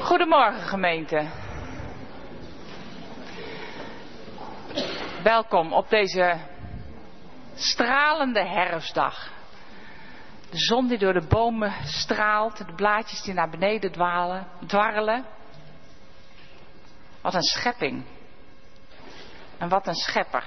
Goedemorgen gemeente. Welkom op deze stralende herfstdag. De zon die door de bomen straalt, de blaadjes die naar beneden dwarrelen. Wat een schepping. En wat een schepper.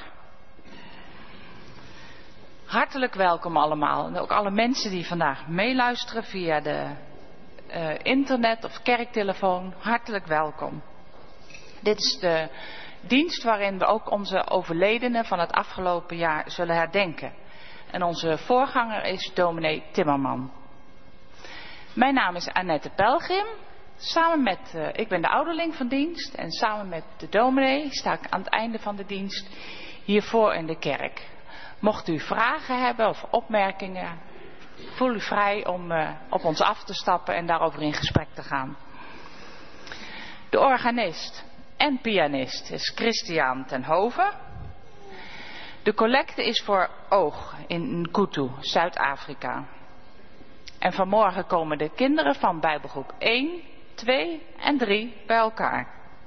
Hartelijk welkom allemaal. En ook alle mensen die vandaag meeluisteren via de internet of kerktelefoon. Hartelijk welkom. Dit is de dienst waarin we ook onze overledenen van het afgelopen jaar zullen herdenken. En onze voorganger is dominee Timmerman. Mijn naam is Annette Pelgrim. Ik ben de ouderling van dienst en samen met de dominee sta ik aan het einde van de dienst hiervoor in de kerk. Mocht u vragen hebben of opmerkingen, voel u vrij om op ons af te stappen en daarover in gesprek te gaan. De organist en pianist is Christian ten Hove. De collecte is voor Oog in Nkutu, Zuid-Afrika. En vanmorgen komen de kinderen van Bijbelgroep 1, 2 en 3 bij elkaar.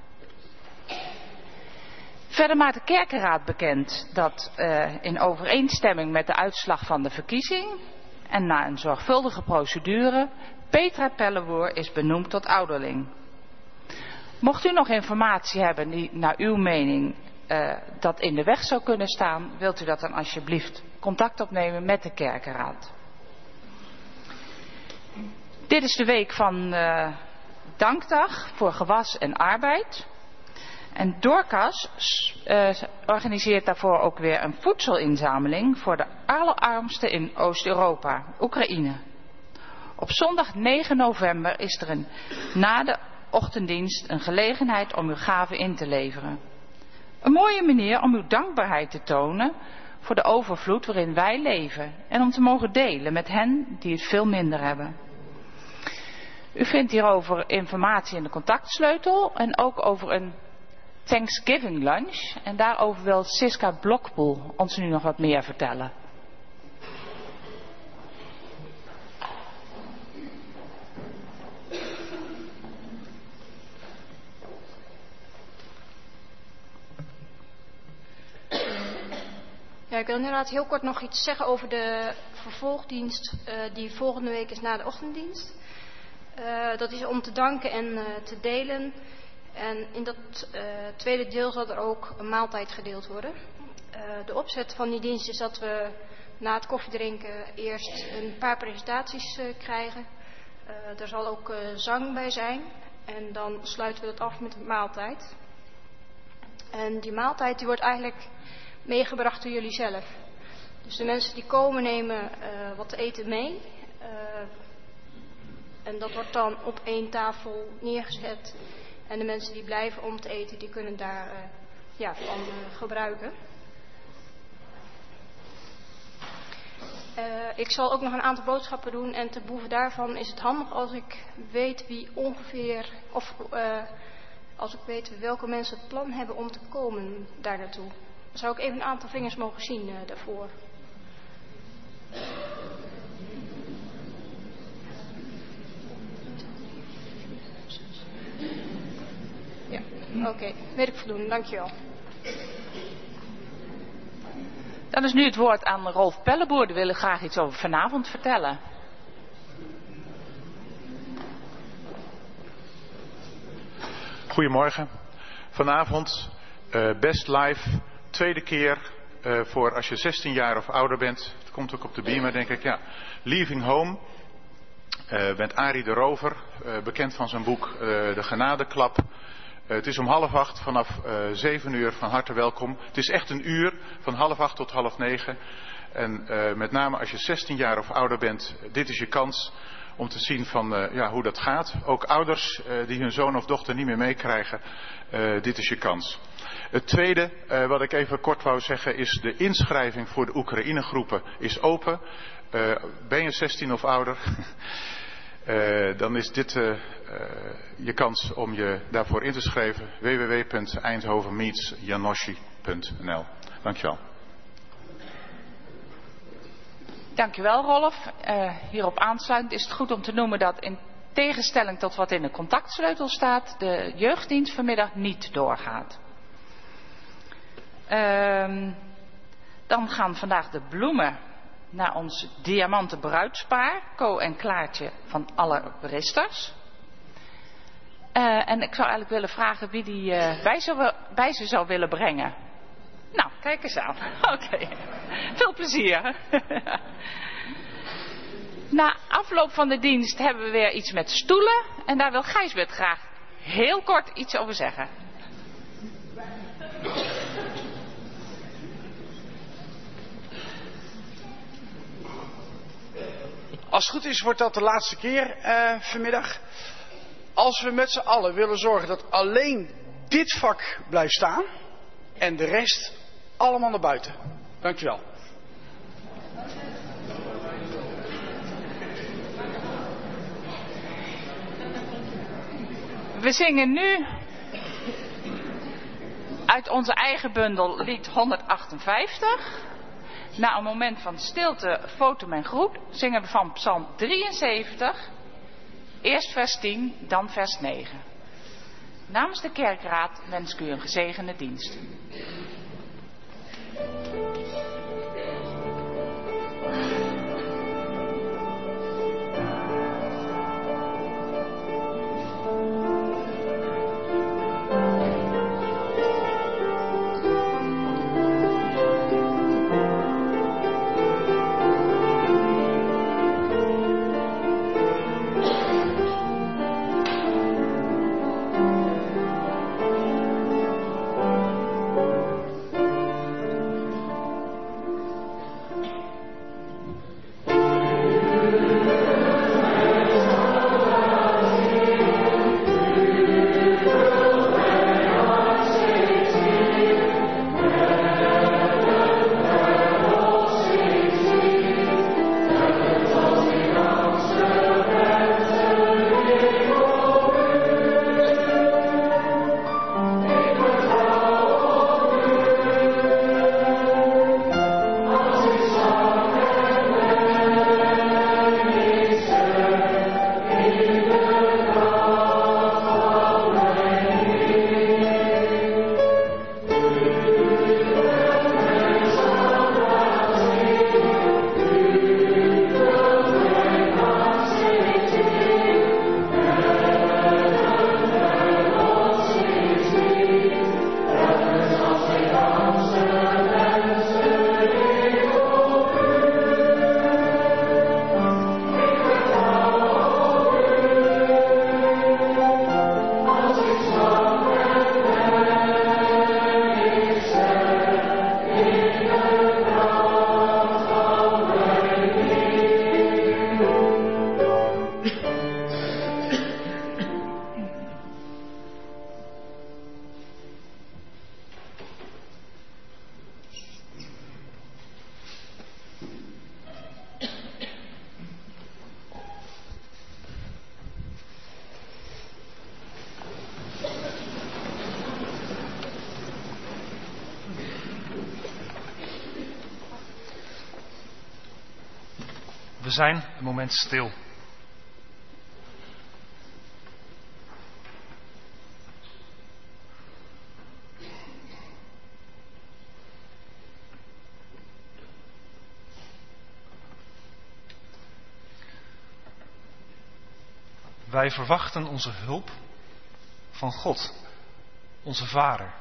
Verder maakt de kerkenraad bekend dat in overeenstemming met de uitslag van de verkiezing en na een zorgvuldige procedure Petra Pellewoer is benoemd tot ouderling. Mocht u nog informatie hebben die naar uw mening dat in de weg zou kunnen staan, wilt u dat dan alsjeblieft contact opnemen met de kerkenraad. Dit is de week van Dankdag voor Gewas en Arbeid. En Dorcas organiseert daarvoor ook weer een voedselinzameling voor de allerarmsten in Oost-Europa, Oekraïne. Op zondag 9 november is er na de ochtenddienst een gelegenheid om uw gave in te leveren. Een mooie manier om uw dankbaarheid te tonen voor de overvloed waarin wij leven en om te mogen delen met hen die het veel minder hebben. U vindt hierover informatie in de contactsleutel en ook over een Thanksgiving lunch. En daarover wil Siska Blokpoel ons nu nog wat meer vertellen. Ja, ik wil inderdaad heel kort nog iets zeggen over de vervolgdienst die volgende week is na de ochtenddienst. Dat is om te danken en te delen. En in dat tweede deel zal er ook een maaltijd gedeeld worden. De opzet van die dienst is dat we na het koffiedrinken eerst een paar presentaties krijgen. Er zal ook zang bij zijn. En dan sluiten we dat af met een maaltijd. En die maaltijd die wordt eigenlijk meegebracht door jullie zelf. Dus de mensen die komen nemen wat te eten mee. En dat wordt dan op één tafel neergezet. En de mensen die blijven om te eten, die kunnen daar van gebruiken. Ik zal ook nog een aantal boodschappen doen. En te behoeve daarvan is het handig als ik weet wie ongeveer, als ik weet welke mensen het plan hebben om te komen daar naartoe. Dan zou ik even een aantal vingers mogen zien daarvoor. Ja, oké. Weet ik voldoende. Dankjewel. Dan is nu het woord aan Rolf Pelleboer. Die wil graag iets over vanavond vertellen. Goedemorgen. Vanavond Best Live. Tweede keer voor als je 16 jaar of ouder bent. Het komt ook op de beamer, denk ik. Ja. Leaving Home. Met Arie de Rover. Bekend van zijn boek De Genadeklap. Het is om 7:30 vanaf 7 uur. Van harte welkom. Het is echt een uur. Van 7:30 tot 8:30. En met name als je 16 jaar of ouder bent. Dit is je kans om te zien van hoe dat gaat. Ook ouders die hun zoon of dochter niet meer meekrijgen. Dit is je kans. Het tweede wat ik even kort wou zeggen is de inschrijving voor de Oekraïne groepen is open. Ben je 16 of ouder? Dan is dit je kans om je daarvoor in te schrijven. www.eindhovenmeetsjanoshi.nl. Dankjewel. Dankjewel Rolf. Hierop aansluitend is het goed om te noemen dat in tegenstelling tot wat in de contactsleutel staat, de jeugddienst vanmiddag niet doorgaat. Dan gaan vandaag de bloemen naar ons diamanten bruidspaar, Co en Klaartje van alle Risters. En ik zou eigenlijk willen vragen wie die bij ze zou willen brengen. Nou, kijk eens aan. Oké. Veel plezier. Na afloop van de dienst hebben we weer iets met stoelen. En daar wil Gijsbert graag heel kort iets over zeggen. Als het goed is, wordt dat de laatste keer vanmiddag. Als we met z'n allen willen zorgen dat alleen dit vak blijft staan en de rest allemaal naar buiten. Dankjewel. We zingen nu uit onze eigen bundel lied 158. Na een moment van stilte, foto en groet zingen we van Psalm 73. Eerst vers 10, dan vers 9. Namens de kerkraad wens ik u een gezegende dienst. We zijn een moment stil. Wij verwachten onze hulp van God, onze Vader.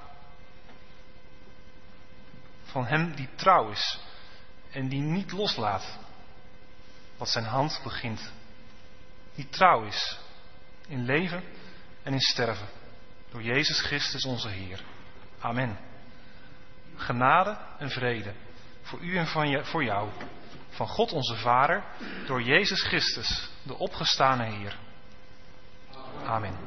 Van Hem die trouw is en die niet loslaat wat zijn hand begint. Die trouw is in leven en in sterven. Door Jezus Christus onze Heer. Amen. Genade en vrede voor u en voor jou. Van God onze Vader, door Jezus Christus, de opgestane Heer. Amen.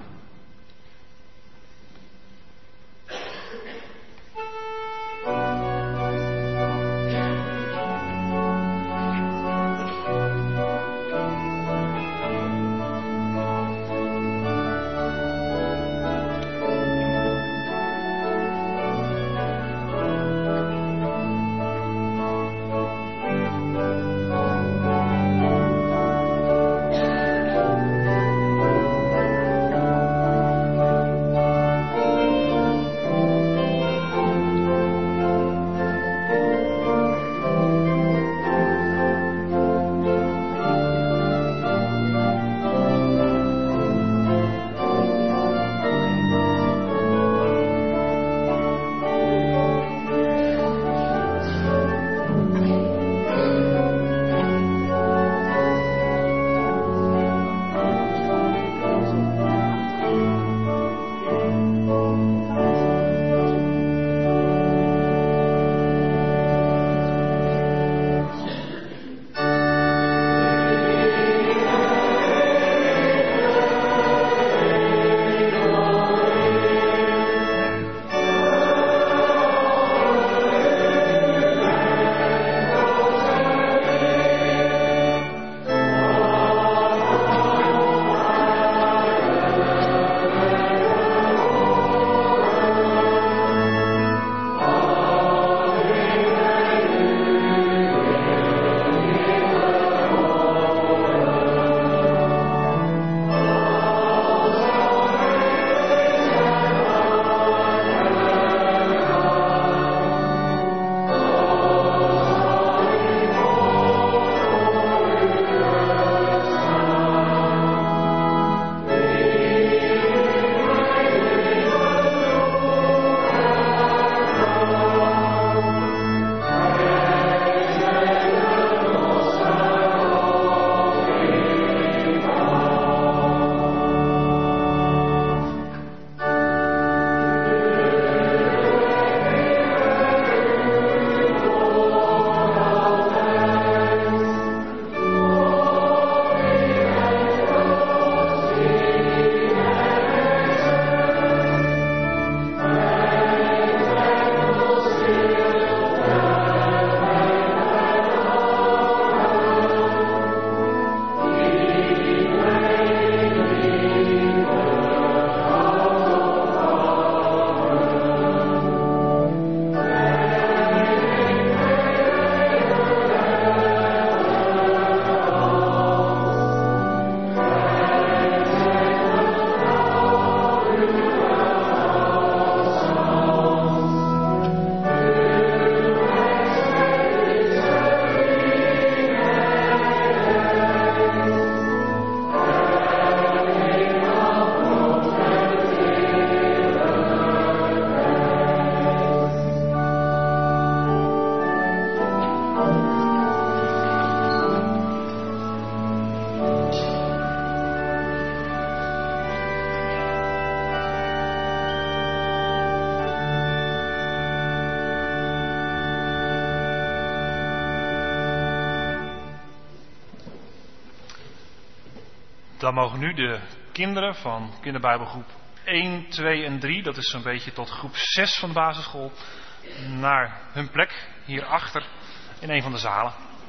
Dan mogen nu de kinderen van kinderbijbelgroep 1, 2 en 3, dat is zo'n beetje tot groep 6 van de basisschool, naar hun plek hierachter in een van de zalen.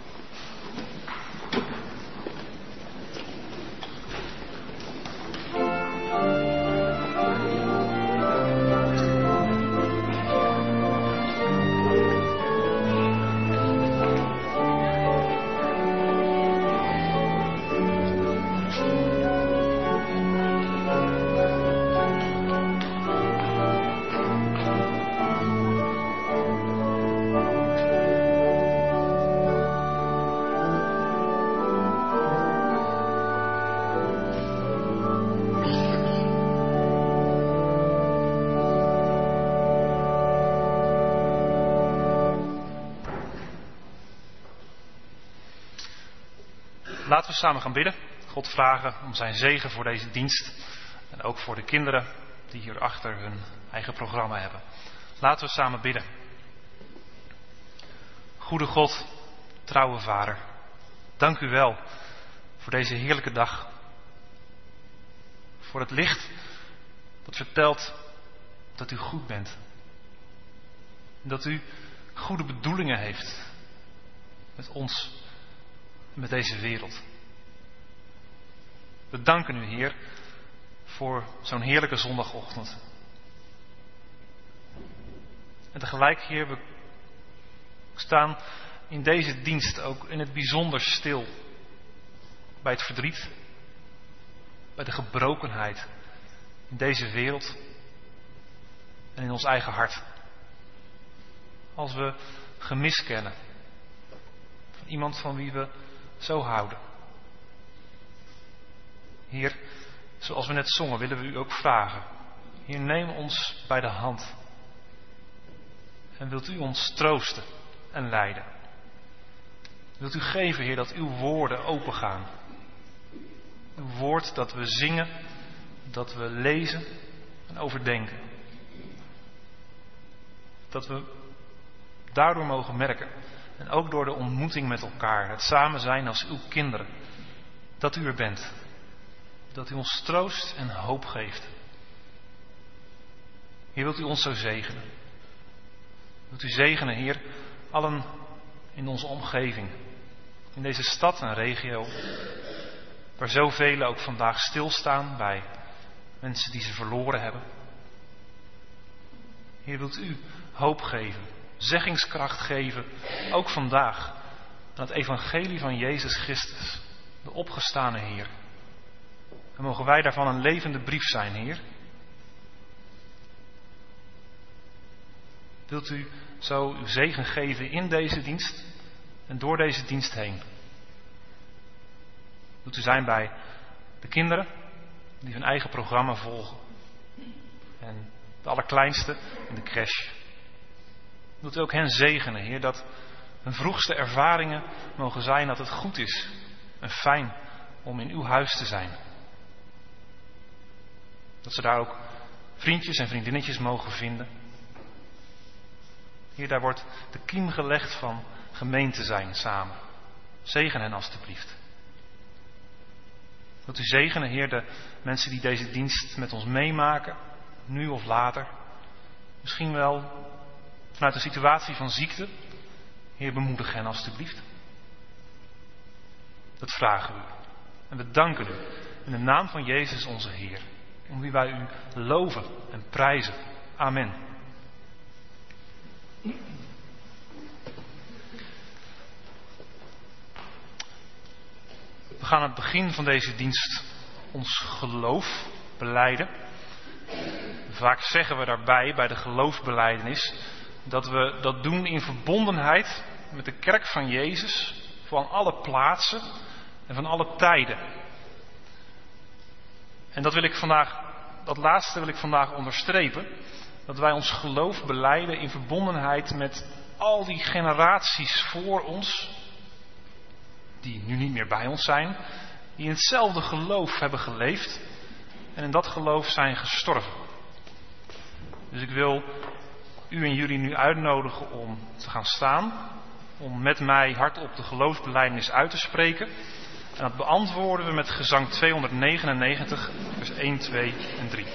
Laten we samen gaan bidden. God vragen om zijn zegen voor deze dienst. En ook voor de kinderen die hierachter hun eigen programma hebben. Laten we samen bidden. Goede God, trouwe Vader. Dank u wel voor deze heerlijke dag. Voor het licht dat vertelt dat u goed bent. En dat u goede bedoelingen heeft met ons. Met deze wereld. We danken u, Heer, voor zo'n heerlijke zondagochtend. En tegelijk, Heer, we staan in deze dienst ook in het bijzonder stil. Bij het verdriet. Bij de gebrokenheid. In deze wereld. En in ons eigen hart. Als we gemis kennen. Van iemand van wie we zo houden. Heer, zoals we net zongen, willen we u ook vragen. Heer, neem ons bij de hand. En wilt u ons troosten en leiden. Wilt u geven, Heer, dat uw woorden opengaan. Uw woord dat we zingen, dat we lezen en overdenken. Dat we daardoor mogen merken. En ook door de ontmoeting met elkaar, het samen zijn als uw kinderen, dat u er bent. Dat u ons troost en hoop geeft. Heer, wilt u ons zo zegenen. Wilt u zegenen, Heer, allen in onze omgeving. In deze stad en regio, waar zoveel ook vandaag stilstaan bij mensen die ze verloren hebben. Heer, wilt u hoop geven. Zeggingskracht geven, ook vandaag, aan het evangelie van Jezus Christus, de opgestane Heer. En mogen wij daarvan een levende brief zijn, Heer. Wilt u zo uw zegen geven in deze dienst en door deze dienst heen? Wilt u zijn bij de kinderen die hun eigen programma volgen en de allerkleinste in de crash? Wilt u ook hen zegenen, Heer, dat hun vroegste ervaringen mogen zijn dat het goed is en fijn om in uw huis te zijn. Dat ze daar ook vriendjes en vriendinnetjes mogen vinden. Heer, daar wordt de kiem gelegd van gemeente zijn samen. Zegen hen alstublieft. Wilt u zegenen, Heer, de mensen die deze dienst met ons meemaken, nu of later. Misschien wel vanuit een situatie van ziekte. Heer, bemoedig hen alstublieft. Dat vragen we u. En we danken u in de naam van Jezus onze Heer. Om wie wij u loven en prijzen. Amen. We gaan aan het begin van deze dienst ons geloof belijden. Vaak zeggen we daarbij, bij de geloofsbelijdenis, dat we dat doen in verbondenheid met de kerk van Jezus, van alle plaatsen en van alle tijden. En dat laatste wil ik vandaag onderstrepen, dat wij ons geloof belijden in verbondenheid met al die generaties voor ons, die nu niet meer bij ons zijn, die in hetzelfde geloof hebben geleefd en in dat geloof zijn gestorven. Dus ik wil u en jullie nu uitnodigen om te gaan staan, om met mij hardop de geloofsbelijdenis uit te spreken. En dat beantwoorden we met gezang 299, vers 1, 2 en 3.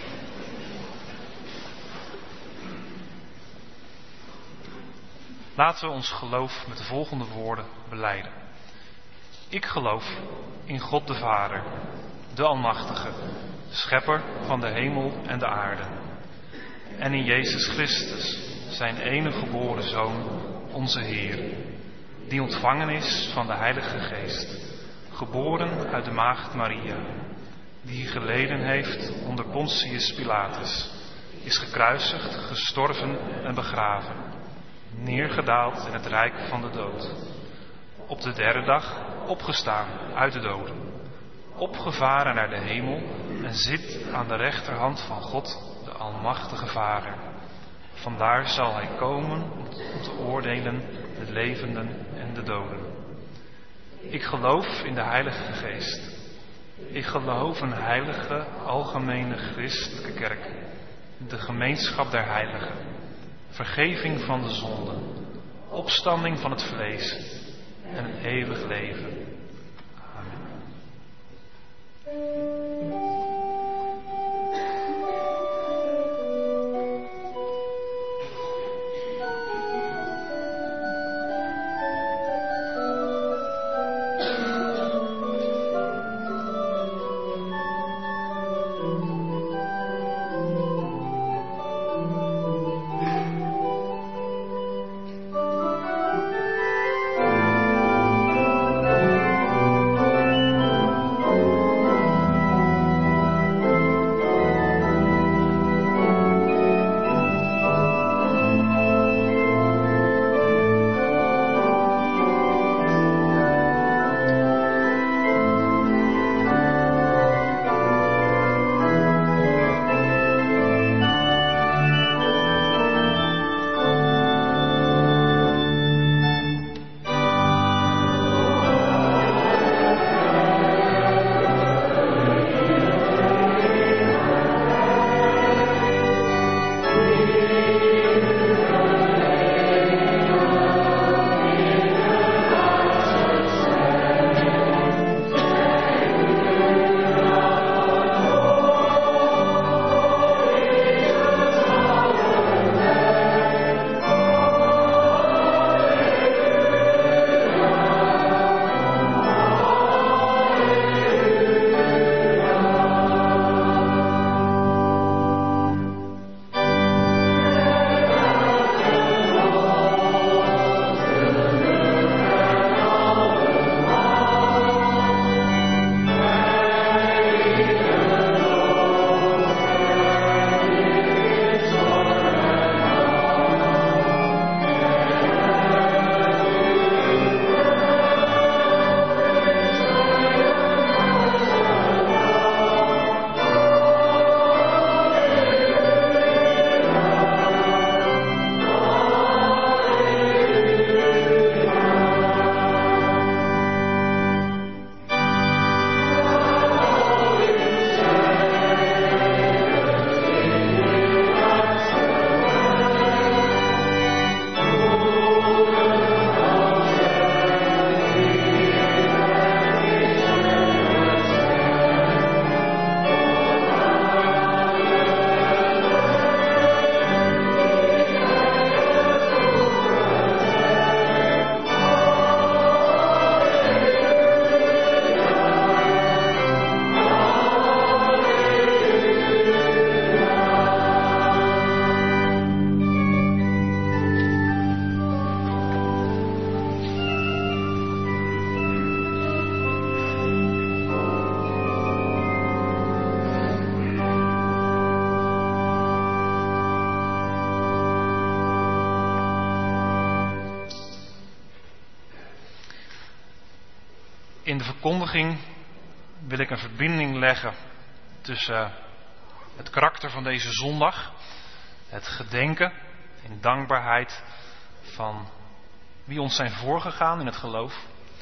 Laten we ons geloof met de volgende woorden belijden. Ik geloof in God de Vader, de Almachtige, schepper van de hemel en de aarde. En in Jezus Christus, zijn enige geboren Zoon, onze Heer, die ontvangen is van de Heilige Geest, geboren uit de maagd Maria, die geleden heeft onder Pontius Pilatus, is gekruisigd, gestorven en begraven, neergedaald in het rijk van de dood, op de derde dag opgestaan uit de doden, opgevaren naar de hemel en zit aan de rechterhand van God, de Almachtige Vader. Vandaar zal hij komen om te oordelen de levenden en de doden. Ik geloof in de Heilige Geest. Ik geloof een heilige, algemene christelijke kerk, de gemeenschap der heiligen, vergeving van de zonden, opstanding van het vlees en een eeuwig leven. Amen. In de verkondiging wil ik een verbinding leggen tussen het karakter van deze zondag, het gedenken in dankbaarheid van wie ons zijn voorgegaan in het geloof.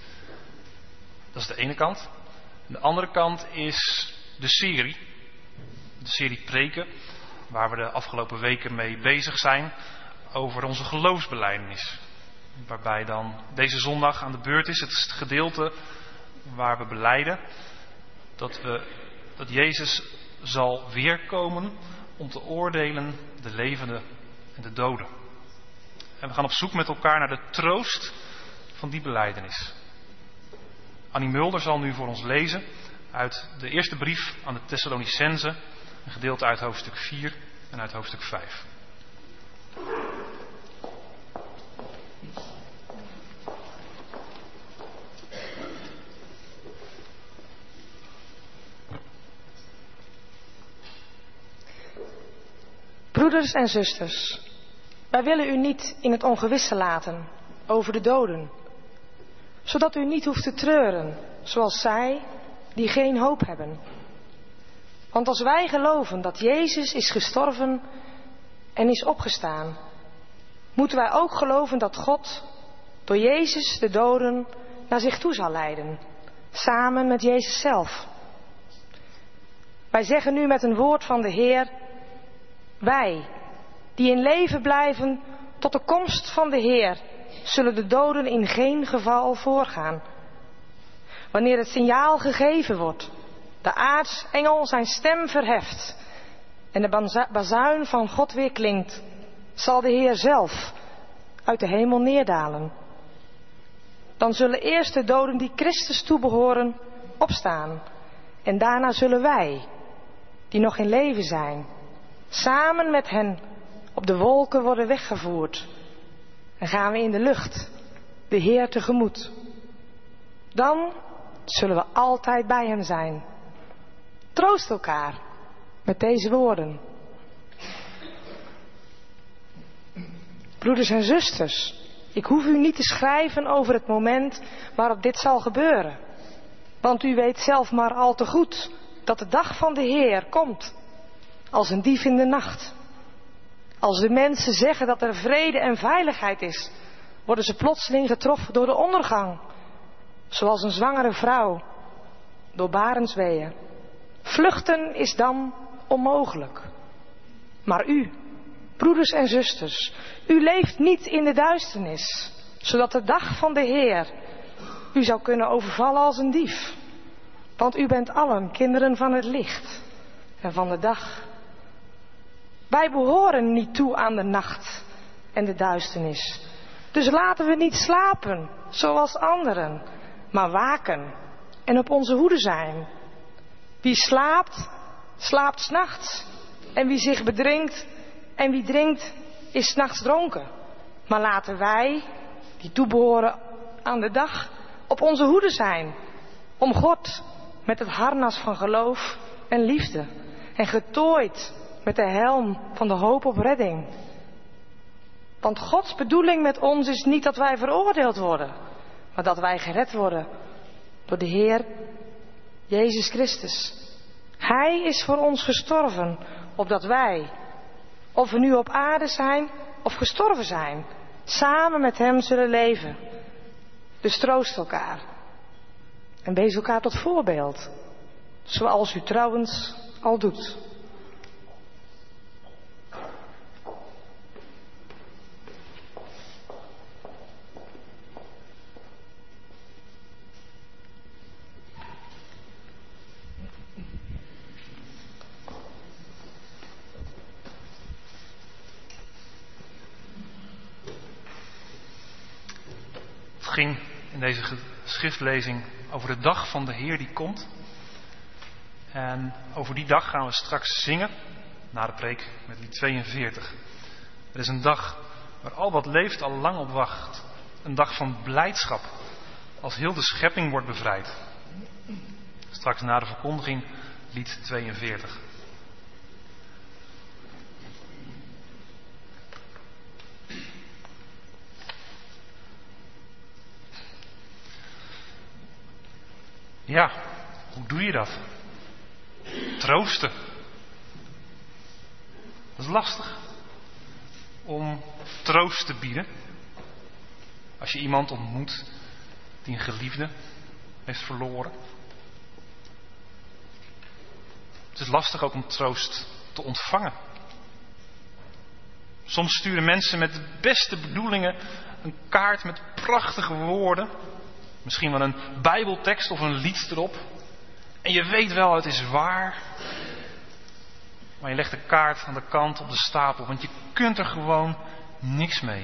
Dat is de ene kant. De andere kant is de serie preken, waar we de afgelopen weken mee bezig zijn over onze geloofsbelijdenis. Waarbij dan deze zondag aan de beurt is het gedeelte waar we belijden dat Jezus zal weerkomen om te oordelen de levenden en de doden. En we gaan op zoek met elkaar naar de troost van die belijdenis. Annie Mulder zal nu voor ons lezen uit de eerste brief aan de Thessalonicenzen, een gedeelte uit hoofdstuk 4 en uit hoofdstuk 5. Broeders en zusters, wij willen u niet in het ongewisse laten over de doden, zodat u niet hoeft te treuren, zoals zij die geen hoop hebben. Want als wij geloven dat Jezus is gestorven en is opgestaan, moeten wij ook geloven dat God door Jezus de doden naar zich toe zal leiden, samen met Jezus zelf. Wij zeggen nu met een woord van de Heer: wij, die in leven blijven tot de komst van de Heer, zullen de doden in geen geval voorgaan. Wanneer het signaal gegeven wordt, de aartsengel zijn stem verheft en de bazuin van God weer klinkt, zal de Heer zelf uit de hemel neerdalen. Dan zullen eerst de doden die Christus toebehoren opstaan en daarna zullen wij, die nog in leven zijn, samen met hen op de wolken worden weggevoerd. En gaan we in de lucht de Heer tegemoet. Dan zullen we altijd bij hem zijn. Troost elkaar met deze woorden. Broeders en zusters, ik hoef u niet te schrijven over het moment waarop dit zal gebeuren. Want u weet zelf maar al te goed dat de dag van de Heer komt als een dief in de nacht. Als de mensen zeggen dat er vrede en veiligheid is, worden ze plotseling getroffen door de ondergang. Zoals een zwangere vrouw door barensweeën. Vluchten is dan onmogelijk. Maar u, broeders en zusters, u leeft niet in de duisternis, zodat de dag van de Heer u zou kunnen overvallen als een dief. Want u bent allen kinderen van het licht en van de dag. Wij behoren niet toe aan de nacht en de duisternis. Dus laten we niet slapen zoals anderen, maar waken en op onze hoede zijn. Wie slaapt, slaapt 's nachts. En wie zich bedrinkt en wie drinkt, is 's nachts dronken. Maar laten wij, die toebehoren aan de dag, op onze hoede zijn. Om God met het harnas van geloof en liefde. En getooid met de helm van de hoop op redding. Want Gods bedoeling met ons is niet dat wij veroordeeld worden, maar dat wij gered worden door de Heer Jezus Christus. Hij is voor ons gestorven, opdat wij, of we nu op aarde zijn of gestorven zijn, samen met hem zullen leven. Dus troost elkaar en wees elkaar tot voorbeeld, zoals u trouwens al doet. Het ging in deze schriftlezing over de dag van de Heer die komt. En over die dag gaan we straks zingen, na de preek met lied 42. Het is een dag waar al wat leeft al lang op wacht. Een dag van blijdschap, als heel de schepping wordt bevrijd. Straks na de verkondiging lied 42. Ja, hoe doe je dat? Troosten. Dat is lastig. Om troost te bieden. Als je iemand ontmoet die een geliefde heeft verloren. Het is lastig ook om troost te ontvangen. Soms sturen mensen met de beste bedoelingen een kaart met prachtige woorden. Misschien wel een bijbeltekst of een lied erop. En je weet wel, het is waar. Maar je legt de kaart aan de kant op de stapel, want je kunt er gewoon niks mee.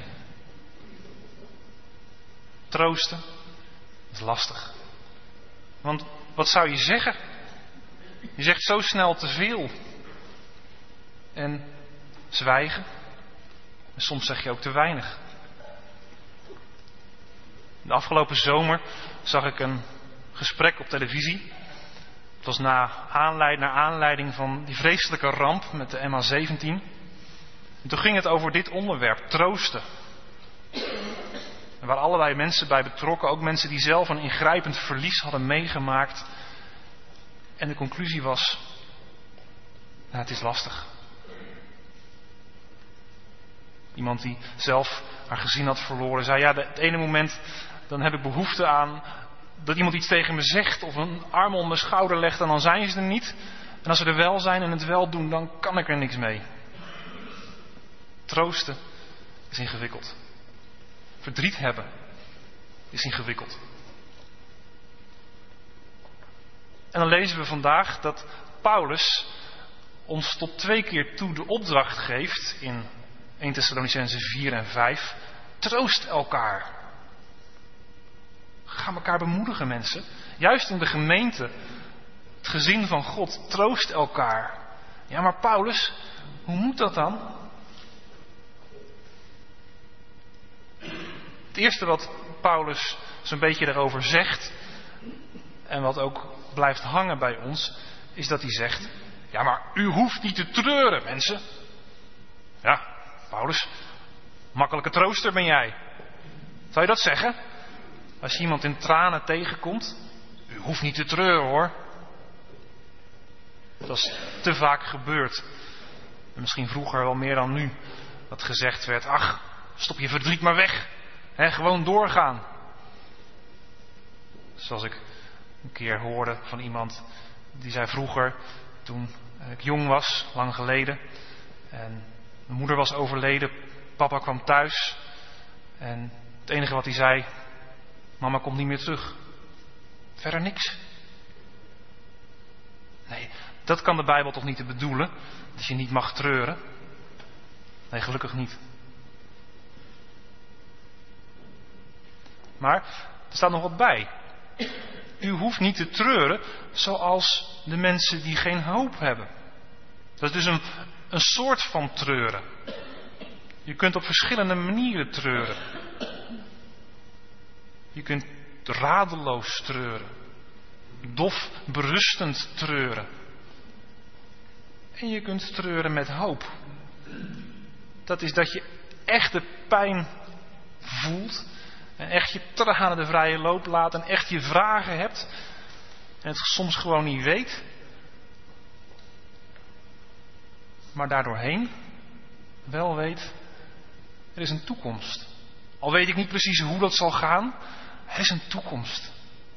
Troosten is lastig. Want wat zou je zeggen? Je zegt zo snel te veel. En zwijgen. En soms zeg je ook te weinig. De afgelopen zomer zag ik een gesprek op televisie. Het was naar aanleiding van die vreselijke ramp met de MH17. En toen ging het over dit onderwerp, troosten. Er waren allerlei mensen bij betrokken, ook mensen die zelf een ingrijpend verlies hadden meegemaakt. En de conclusie was, nou, het is lastig. Iemand die zelf haar gezin had verloren, zei, ja, het ene moment dan heb ik behoefte aan dat iemand iets tegen me zegt of een arm om mijn schouder legt en dan zijn ze er niet. En als ze er wel zijn en het wel doen, dan kan ik er niks mee. Troosten is ingewikkeld. Verdriet hebben is ingewikkeld. En dan lezen we vandaag dat Paulus ons tot 2 keer toe de opdracht geeft in 1 Thessalonicenzen 4 en 5. Troost elkaar. Ga elkaar bemoedigen, mensen. Juist in de gemeente, het gezin van God, troost elkaar. Ja, maar Paulus, hoe moet dat dan? Het eerste wat Paulus zo'n beetje daarover zegt, en wat ook blijft hangen bij ons, is dat hij zegt, ja, maar u hoeft niet te treuren, mensen. Ja, Paulus, makkelijke trooster ben jij. Zou je dat zeggen? Als je iemand in tranen tegenkomt, u hoeft niet te treuren, hoor. Dat is te vaak gebeurd. En misschien vroeger wel meer dan nu. Dat gezegd werd, ach, stop je verdriet maar weg. Gewoon doorgaan. Zoals ik een keer hoorde van iemand die zei vroeger, toen ik jong was, lang geleden. En mijn moeder was overleden, papa kwam thuis. En het enige wat hij zei, mama komt niet meer terug. Verder niks. Nee, dat kan de Bijbel toch niet bedoelen? Dat je niet mag treuren? Nee, gelukkig niet. Maar er staat nog wat bij. U hoeft niet te treuren zoals de mensen die geen hoop hebben. Dat is dus een soort van treuren. Je kunt op verschillende manieren treuren. Je kunt radeloos treuren. Dof, berustend treuren. En je kunt treuren met hoop. Dat is dat je echte pijn voelt. En echt je tranen de vrije loop laat. En echt je vragen hebt. En het soms gewoon niet weet. Maar daardoorheen wel weet. Er is een toekomst. Al weet ik niet precies hoe dat zal gaan. Er is een toekomst.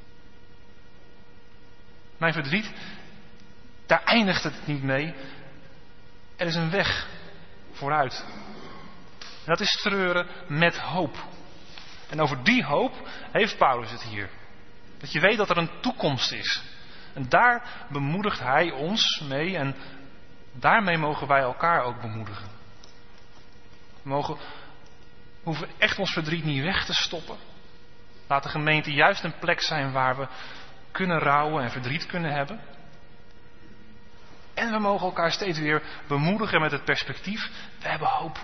Mijn verdriet, daar eindigt het niet mee. Er is een weg vooruit. En dat is treuren met hoop. En over die hoop heeft Paulus het hier. Dat je weet dat er een toekomst is. En daar bemoedigt hij ons mee. En daarmee mogen wij elkaar ook bemoedigen. We hoeven echt ons verdriet niet weg te stoppen. Laat de gemeente juist een plek zijn waar we kunnen rouwen en verdriet kunnen hebben. En we mogen elkaar steeds weer bemoedigen met het perspectief, we hebben hoop.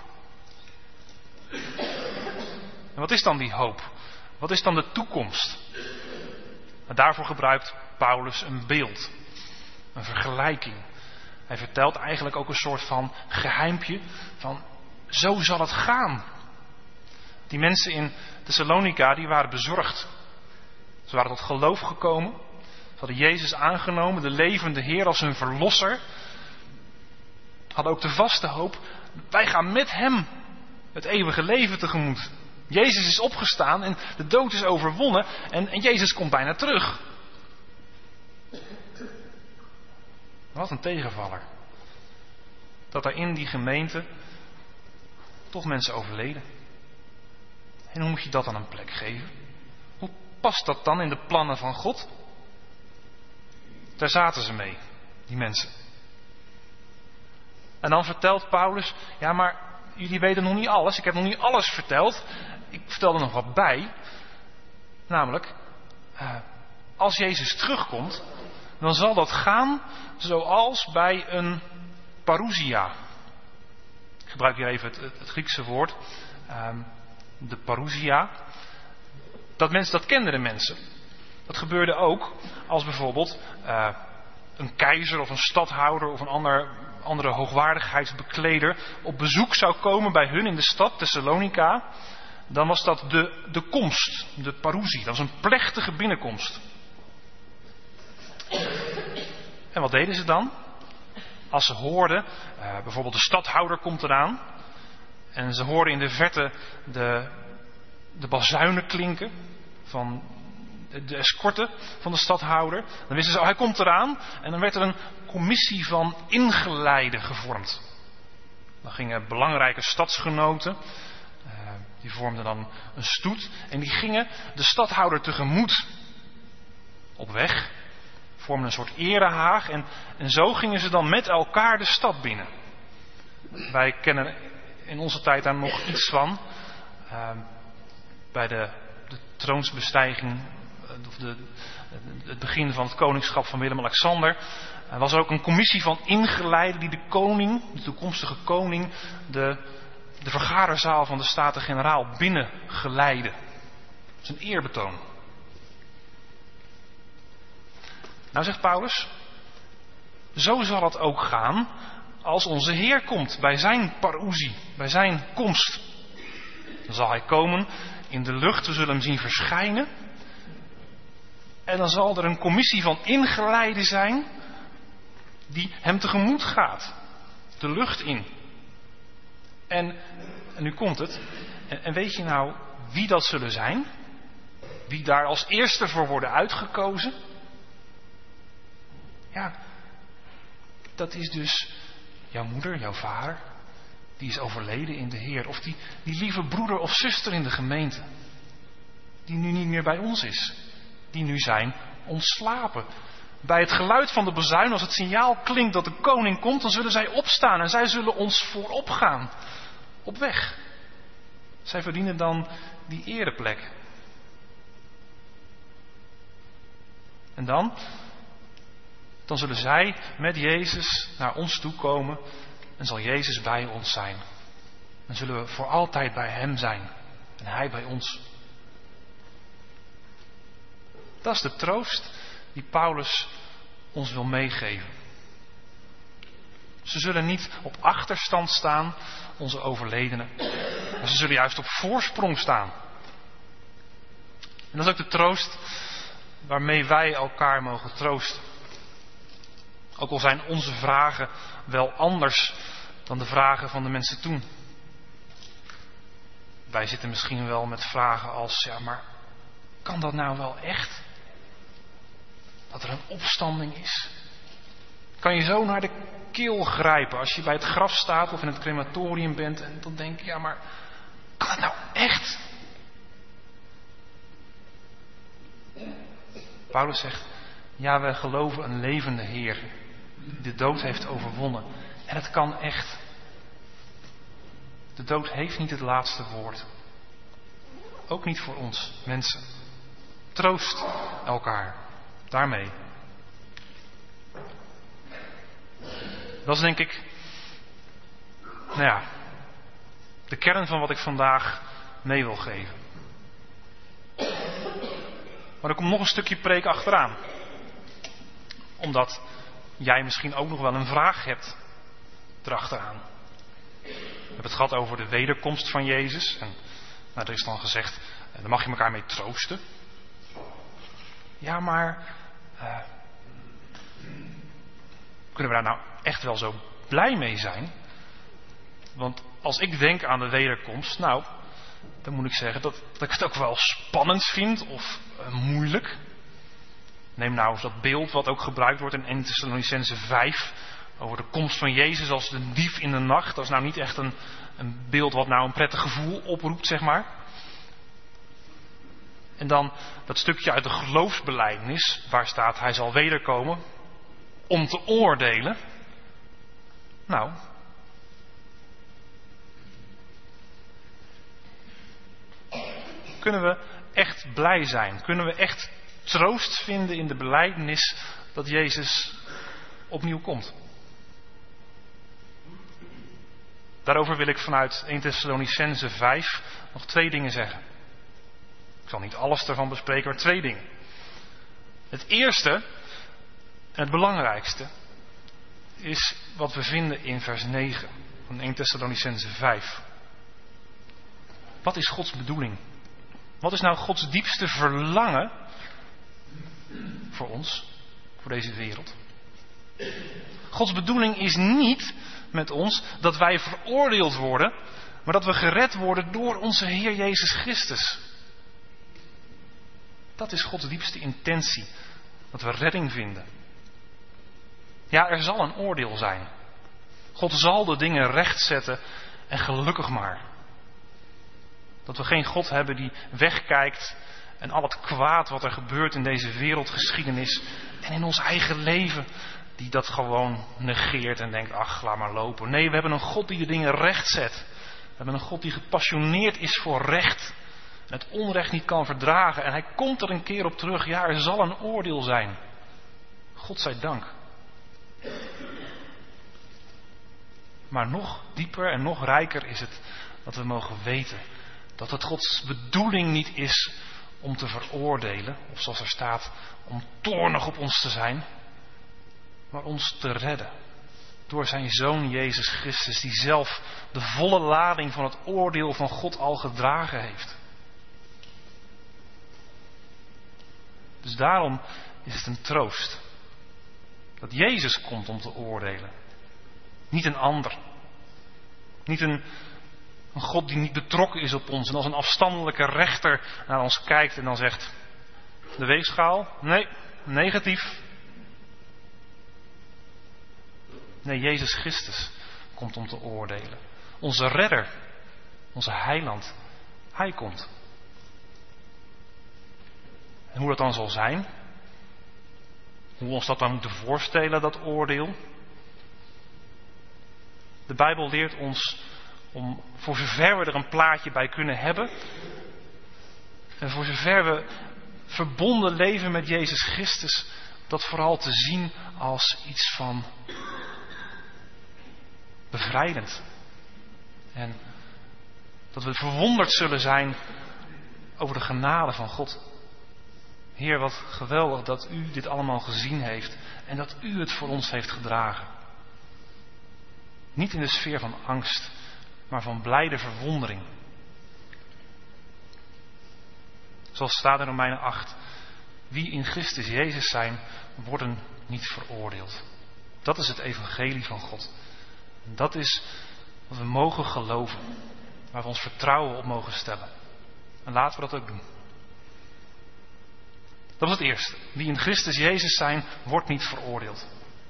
En wat is dan die hoop? Wat is dan de toekomst? En daarvoor gebruikt Paulus een beeld, een vergelijking. Hij vertelt eigenlijk ook een soort van geheimpje van zo zal het gaan. Die mensen in Thessalonica, die waren bezorgd. Ze waren tot geloof gekomen. Ze hadden Jezus aangenomen, de levende Heer als hun verlosser. Hadden ook de vaste hoop, wij gaan met hem het eeuwige leven tegemoet. Jezus is opgestaan en de dood is overwonnen en Jezus komt bijna terug. Wat een tegenvaller. Dat er in die gemeente toch mensen overleden. En hoe moet je dat dan een plek geven? Hoe past dat dan in de plannen van God? Daar zaten ze mee, die mensen. En dan vertelt Paulus, ja maar jullie weten nog niet alles. Ik heb nog niet alles verteld. Ik vertel er nog wat bij. Namelijk, als Jezus terugkomt, dan zal dat gaan zoals bij een parousia. Ik gebruik hier even het Griekse woord. De parousia. Dat kenden de mensen. Dat gebeurde ook als bijvoorbeeld een keizer of een stadhouder of een andere hoogwaardigheidsbekleder op bezoek zou komen bij hun in de stad Thessalonica. Dan was dat de komst, de parousie. Dat was een plechtige binnenkomst. En wat deden ze dan? Als ze hoorden, bijvoorbeeld de stadhouder komt eraan. En ze hoorden in de verte de bazuinen klinken van de escorte van de stadhouder. Dan wisten ze, hij komt eraan. En dan werd er een commissie van ingeleiden gevormd. Dan gingen belangrijke stadsgenoten, die vormden dan een stoet. En die gingen de stadhouder tegemoet op weg. Vormden een soort erehaag. En zo gingen ze dan met elkaar de stad binnen. Wij kennen in onze tijd daar nog iets van. Bij de troonsbestijging, of het begin van het koningschap van Willem-Alexander, was er ook een commissie van ingeleiden die de koning, de toekomstige koning, de vergaderzaal van de Staten-Generaal binnengeleidde. Dat is een eerbetoon. Nou zegt Paulus, zo zal het ook gaan als onze Heer komt bij zijn parousie, bij zijn komst. Dan zal hij komen in de lucht, we zullen hem zien verschijnen. En dan zal er een commissie van ingeleiden zijn die hem tegemoet gaat. De lucht in. En nu komt het. En weet je nou wie dat zullen zijn? Wie daar als eerste voor worden uitgekozen? Ja, dat is dus jouw moeder, jouw vader. Die is overleden in de Heer. Of die lieve broeder of zuster in de gemeente. Die nu niet meer bij ons is. Die nu zijn ontslapen. Bij het geluid van de bazuin, als het signaal klinkt dat de koning komt, dan zullen zij opstaan en zij zullen ons voorop gaan. Op weg. Zij verdienen dan die ereplek. En dan zullen zij met Jezus naar ons toe komen en zal Jezus bij ons zijn. Dan zullen we voor altijd bij hem zijn en hij bij ons. Dat is de troost die Paulus ons wil meegeven. Ze zullen niet op achterstand staan, onze overledenen. Maar ze zullen juist op voorsprong staan. En dat is ook de troost waarmee wij elkaar mogen troosten. Ook al zijn onze vragen wel anders dan de vragen van de mensen toen. Wij zitten misschien wel met vragen als, ja, maar kan dat nou wel echt? Dat er een opstanding is? Kan je zo naar de keel grijpen als je bij het graf staat of in het crematorium bent en dan denk je, ja, maar kan dat nou echt? Paulus zegt, ja, wij geloven een levende Heer die de dood heeft overwonnen. En het kan echt. De dood heeft niet het laatste woord. Ook niet voor ons, mensen. Troost elkaar daarmee. Dat is denk ik, de kern van wat ik vandaag mee wil geven. Maar er komt nog een stukje preek achteraan. Omdat jij misschien ook nog wel een vraag hebt erachteraan. We hebben het gehad over de wederkomst van Jezus. En er is dan gezegd, daar mag je elkaar mee troosten. Ja, maar kunnen we daar nou echt wel zo blij mee zijn? Want als ik denk aan de wederkomst, dan moet ik zeggen dat ik het ook wel spannend vind of moeilijk. Neem nou eens dat beeld wat ook gebruikt wordt in 1 Thessalonicenzen 5 over de komst van Jezus als de dief in de nacht. Dat is nou niet echt een beeld wat nou een prettig gevoel oproept, zeg maar. En dan dat stukje uit de geloofsbelijdenis, waar staat hij zal wederkomen om te oordelen. Nou, kunnen we echt blij zijn? Kunnen we echt troost vinden in de belijdenis dat Jezus opnieuw komt? Daarover wil ik vanuit 1 Thessalonicenzen 5 nog 2 dingen zeggen. Ik zal niet alles ervan bespreken, maar 2 dingen. Het eerste, en het belangrijkste, is wat we vinden in vers 9 van 1 Thessalonicenzen 5. Wat is Gods bedoeling? Wat is nou Gods diepste verlangen voor ons, voor deze wereld? Gods bedoeling is niet met ons dat wij veroordeeld worden, maar dat we gered worden door onze Heer Jezus Christus. Dat is Gods diepste intentie, dat we redding vinden. Ja, er zal een oordeel zijn. God zal de dingen rechtzetten en gelukkig maar. Dat we geen God hebben die wegkijkt en al het kwaad wat er gebeurt in deze wereldgeschiedenis en in ons eigen leven, die dat gewoon negeert en denkt, ach, laat maar lopen. Nee, we hebben een God die de dingen rechtzet. We hebben een God die gepassioneerd is voor recht en het onrecht niet kan verdragen. En hij komt er een keer op terug. Ja, er zal een oordeel zijn. God zij dank. Maar nog dieper en nog rijker is het dat we mogen weten dat het Gods bedoeling niet is om te veroordelen, of zoals er staat, om toornig op ons te zijn, maar ons te redden. Door zijn Zoon Jezus Christus, die zelf de volle lading van het oordeel van God al gedragen heeft. Dus daarom is het een troost dat Jezus komt om te oordelen. Niet een ander. Niet een God die niet betrokken is op ons en als een afstandelijke rechter naar ons kijkt en dan zegt, de weegschaal, nee, negatief. Nee, Jezus Christus komt om te oordelen. Onze redder, onze heiland, hij komt. En hoe dat dan zal zijn, hoe we ons dat dan moeten voorstellen, dat oordeel. De Bijbel leert ons om, voor zover we er een plaatje bij kunnen hebben, en voor zover we verbonden leven met Jezus Christus, dat vooral te zien als iets van bevrijdend. En dat we verwonderd zullen zijn over de genade van God. Heer, wat geweldig dat u dit allemaal gezien heeft en dat u het voor ons heeft gedragen. Niet in de sfeer van angst, maar van blijde verwondering. Zoals staat in Romeinen 8. Wie in Christus Jezus zijn, worden niet veroordeeld. Dat is het evangelie van God. En dat is wat we mogen geloven. Waar we ons vertrouwen op mogen stellen. En laten we dat ook doen. Dat was het eerste. Wie in Christus Jezus zijn, wordt niet veroordeeld.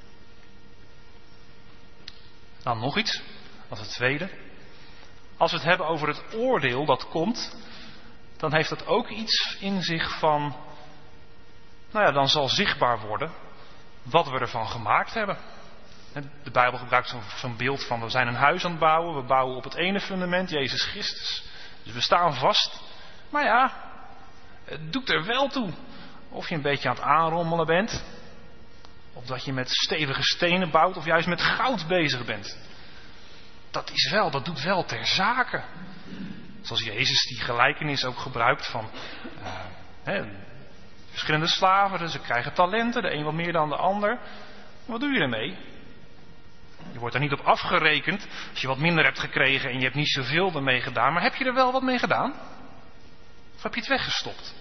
Dan nog iets. Dat is het tweede. Als we het hebben over het oordeel dat komt, dan heeft dat ook iets in zich van, dan zal zichtbaar worden wat we ervan gemaakt hebben. De Bijbel gebruikt zo'n beeld van, we zijn een huis aan het bouwen, we bouwen op het ene fundament, Jezus Christus. Dus we staan vast. Maar ja, het doet er wel toe of je een beetje aan het aanrommelen bent, of dat je met stevige stenen bouwt, of juist met goud bezig bent. Dat doet wel ter zake. Zoals Jezus die gelijkenis ook gebruikt van verschillende slaven, dus ze krijgen talenten, de een wat meer dan de ander. Wat doe je ermee? Je wordt er niet op afgerekend als je wat minder hebt gekregen en je hebt niet zoveel ermee gedaan, maar heb je er wel wat mee gedaan? Of heb je het weggestopt?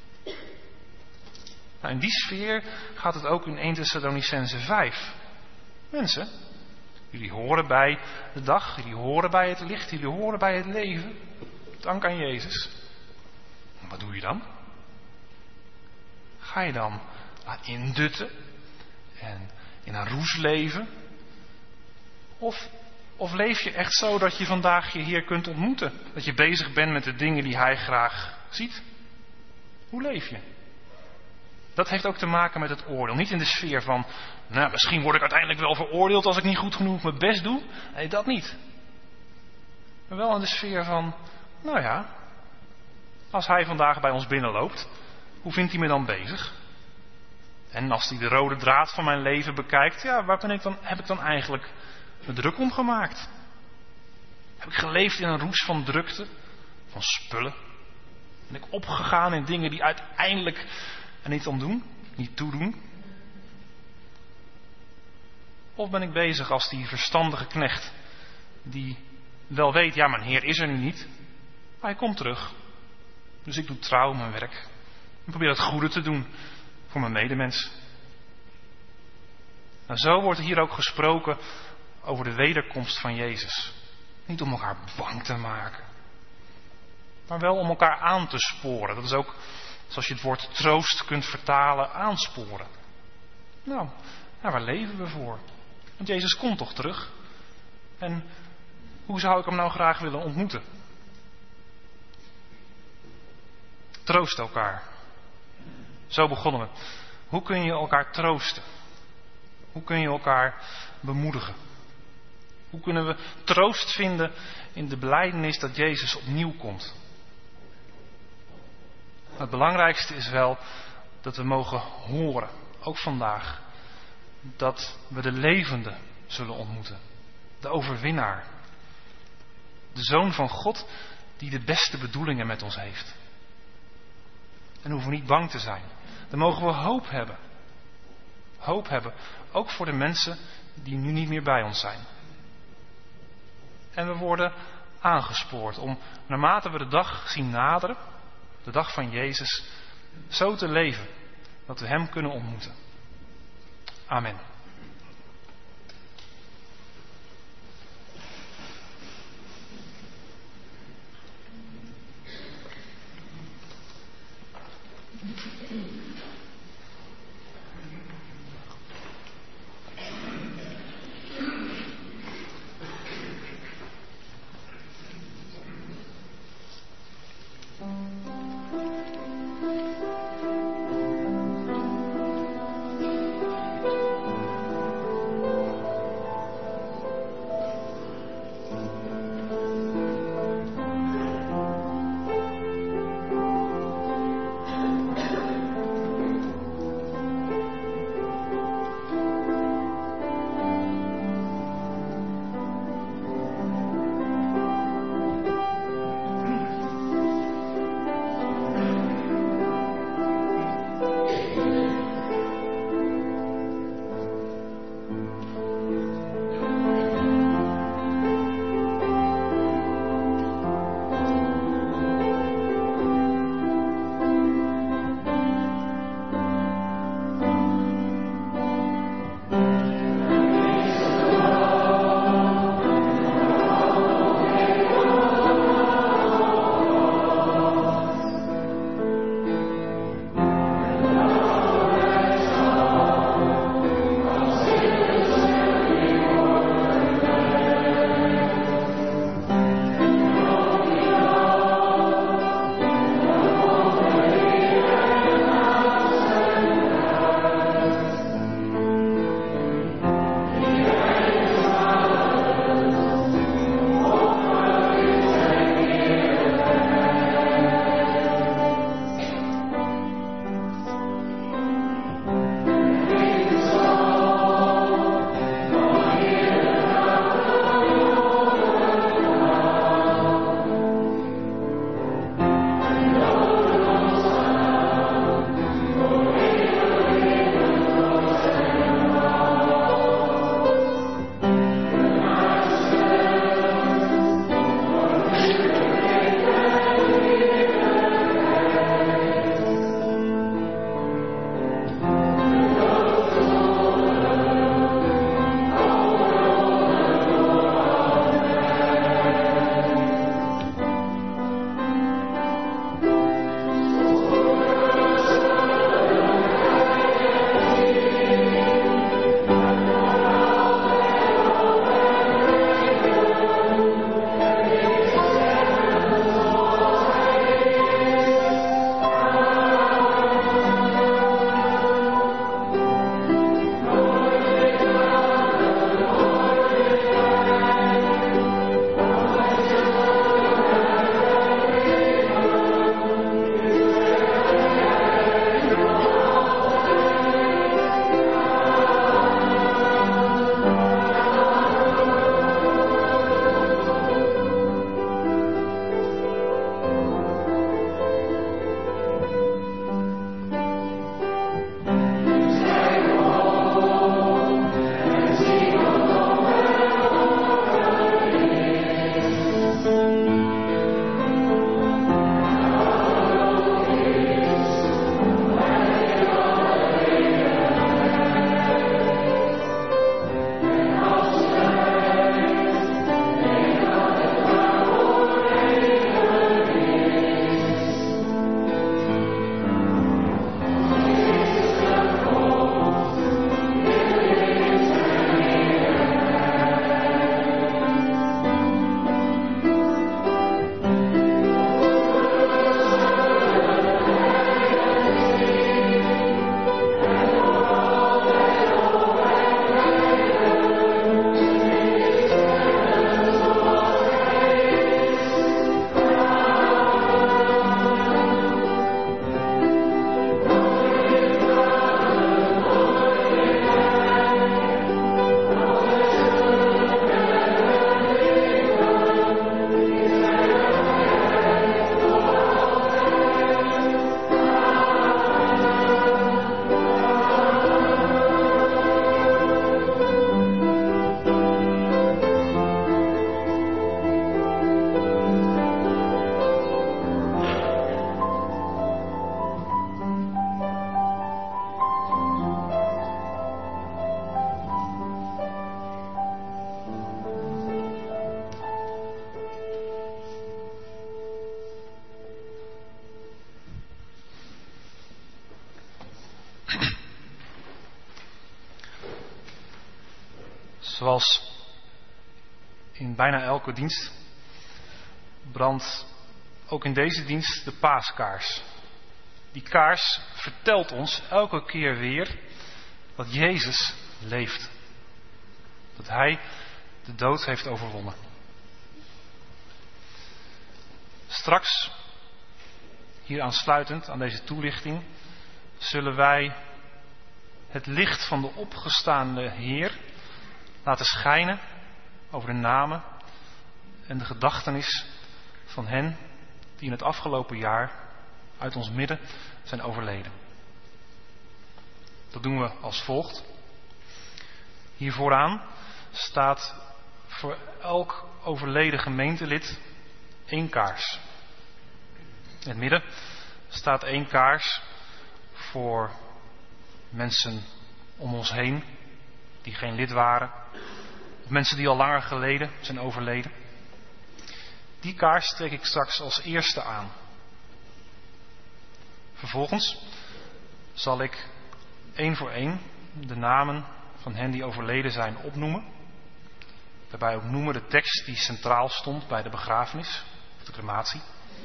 Nou, in die sfeer gaat het ook in 1 Thessalonicenzen 5. Mensen, jullie horen bij de dag, jullie horen bij het licht, jullie horen bij het leven. Dank aan Jezus. En wat doe je dan? Ga je dan indutten en in een roes leven? Of leef je echt zo dat je vandaag je Heer kunt ontmoeten? Dat je bezig bent met de dingen die Hij graag ziet? Hoe leef je? Dat heeft ook te maken met het oordeel. Niet in de sfeer van, nou, misschien word ik uiteindelijk wel veroordeeld als ik niet goed genoeg mijn best doe. Nee, dat niet. Maar wel in de sfeer van, nou ja, als hij vandaag bij ons binnenloopt, hoe vindt hij me dan bezig? En als hij de rode draad van mijn leven bekijkt, ja, waar heb ik dan eigenlijk me druk om gemaakt? Heb ik geleefd in een roes van drukte, van spullen? Ben ik opgegaan in dingen die uiteindelijk er niet om doen, niet toedoen? Of ben ik bezig als die verstandige knecht die wel weet, ja, mijn Heer is er nu niet, maar hij komt terug. Dus ik doe trouw mijn werk en probeer het goede te doen voor mijn medemens. Nou, zo wordt hier ook gesproken over de wederkomst van Jezus. Niet om elkaar bang te maken, maar wel om elkaar aan te sporen. Dat is ook, zoals je het woord troost kunt vertalen, aansporen. Nou, waar leven we voor? Want Jezus komt toch terug? En hoe zou ik hem nou graag willen ontmoeten? Troost elkaar. Zo begonnen we. Hoe kun je elkaar troosten? Hoe kun je elkaar bemoedigen? Hoe kunnen we troost vinden in de belijdenis dat Jezus opnieuw komt? Het belangrijkste is wel dat we mogen horen, ook vandaag, dat we de levende zullen ontmoeten. De overwinnaar. De Zoon van God die de beste bedoelingen met ons heeft. En hoeven we niet bang te zijn. Dan mogen we hoop hebben. Hoop hebben, ook voor de mensen die nu niet meer bij ons zijn. En we worden aangespoord om, naarmate we de dag zien naderen, de dag van Jezus, zo te leven dat we Hem kunnen ontmoeten. Amen. Zoals in bijna elke dienst brandt ook in deze dienst de paaskaars. Die kaars vertelt ons elke keer weer dat Jezus leeft. Dat Hij de dood heeft overwonnen. Straks, hier aansluitend aan deze toelichting, zullen wij het licht van de opgestaande Heer laten schijnen over de namen en de gedachtenis van hen die in het afgelopen jaar uit ons midden zijn overleden. Dat doen we als volgt. Hier vooraan staat voor elk overleden gemeentelid 1 kaars. In het midden staat 1 kaars voor mensen om ons heen die geen lid waren. Of mensen die al langer geleden zijn overleden. Die kaars trek ik straks als eerste aan. Vervolgens zal ik 1 voor 1 de namen van hen die overleden zijn opnoemen. Daarbij ook noemen de tekst die centraal stond bij de begrafenis of de crematie.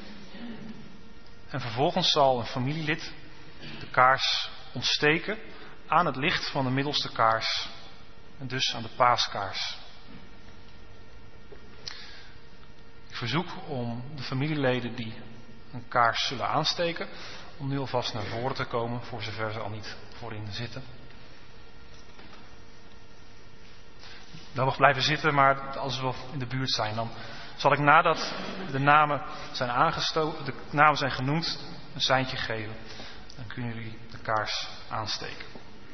En vervolgens zal een familielid de kaars ontsteken aan het licht van de middelste kaars en dus aan de paaskaars. Ik verzoek om de familieleden die een kaars zullen aansteken om nu alvast naar voren te komen, voor zover ze al niet voorin zitten. Dan mag blijven zitten, maar als we wel in de buurt zijn, dan zal ik nadat de namen zijn genoemd, een seintje geven. Dan kunnen jullie de kaars aansteken.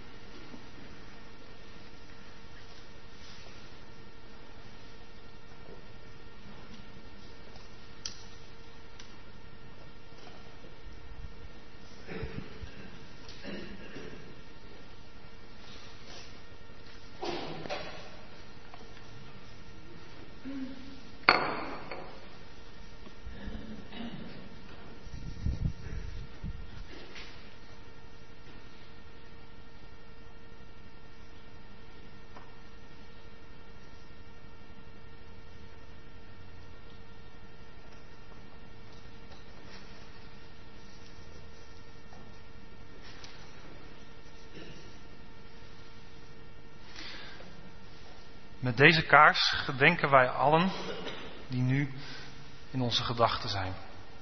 Met deze kaars gedenken wij allen die nu in onze gedachten zijn.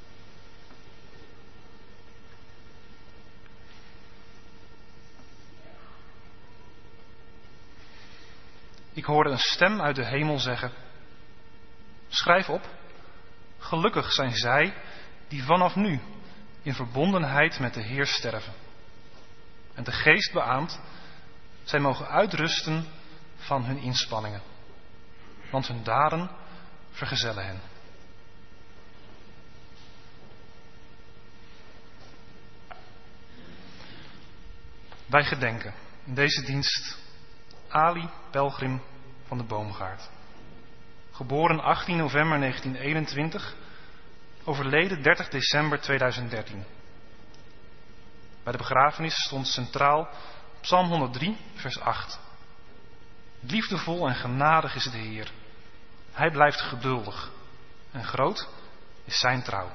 Ik hoorde een stem uit de hemel zeggen: schrijf op, gelukkig zijn zij die vanaf nu in verbondenheid met de Heer sterven. En de geest beaamt, zij mogen uitrusten van hun inspanningen, want hun daden vergezellen hen. Wij gedenken in deze dienst Ali Pelgrim van de Boomgaard. Geboren 18 november 1921, overleden 30 december 2013. Bij de begrafenis stond centraal Psalm 103, vers 8. Liefdevol en genadig is de Heer. Hij blijft geduldig en groot is zijn trouw.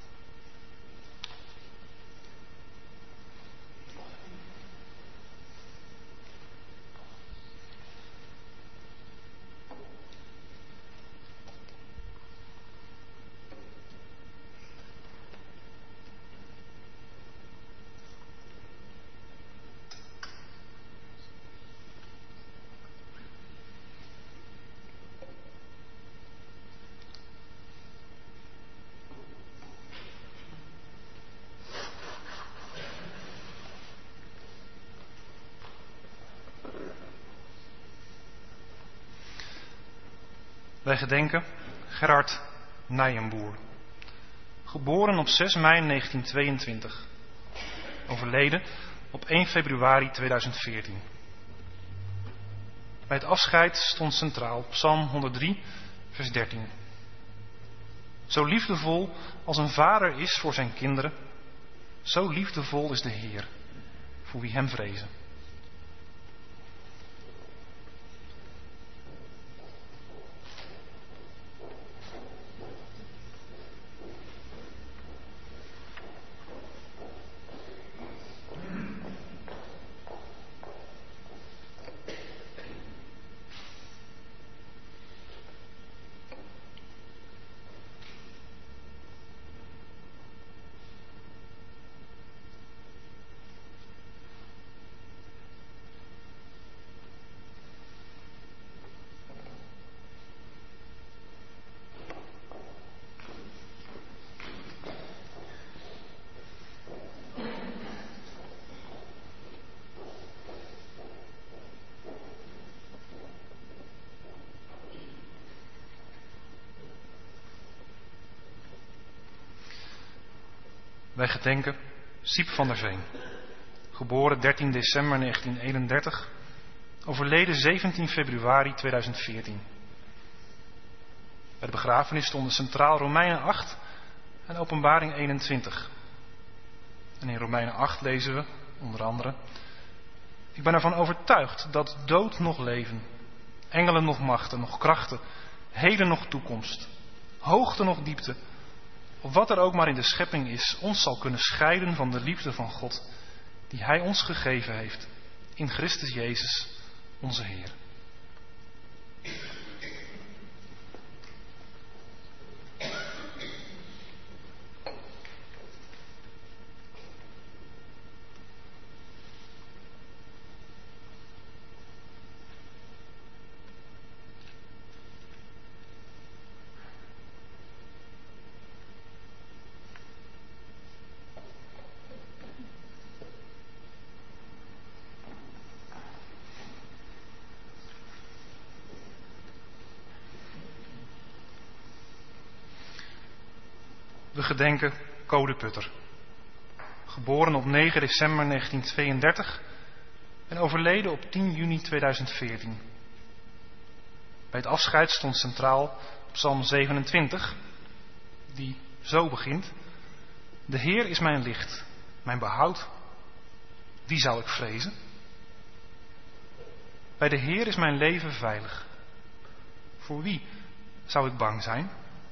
Wij gedenken Gerard Nijenboer. Geboren op 6 mei 1922. Overleden op 1 februari 2014. Bij het afscheid stond centraal Psalm 103, vers 13. Zo liefdevol als een vader is voor zijn kinderen, zo liefdevol is de Heer voor wie hem vrezen. Wij gedenken Siep van der Veen, geboren 13 december 1931, overleden 17 februari 2014. Bij de begrafenis stonden centraal Romeinen 8 en Openbaring 21. En in Romeinen 8 lezen we, onder andere: ik ben ervan overtuigd dat dood nog leven, engelen nog machten, nog krachten, heden nog toekomst, hoogte nog diepte, of wat er ook maar in de schepping is, ons zal kunnen scheiden van de liefde van God, die Hij ons gegeven heeft, in Christus Jezus, onze Heer. We gedenken Code Putter, geboren op 9 december 1932 en overleden op 10 juni 2014. Bij het afscheid stond centraal Psalm 27, die zo begint: de Heer is mijn licht, mijn behoud, wie zou ik vrezen? Bij de Heer is mijn leven veilig. Voor wie zou ik bang zijn?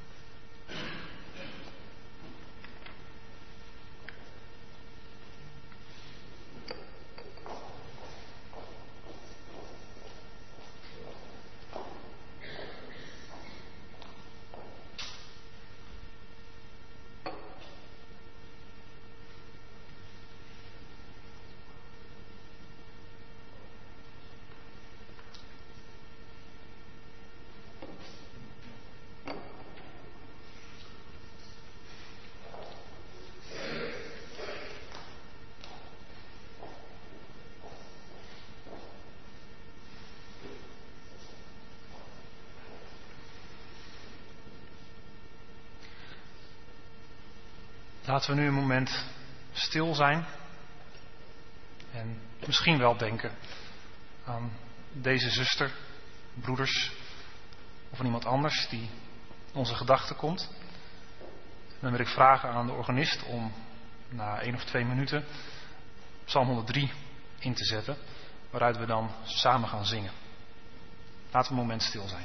Laten we nu een moment stil zijn en misschien wel denken aan deze zuster, broeders of aan iemand anders die in onze gedachten komt. Dan wil ik vragen aan de organist om na 1 of 2 minuten Psalm 103 in te zetten, waaruit we dan samen gaan zingen. Laten we een moment stil zijn.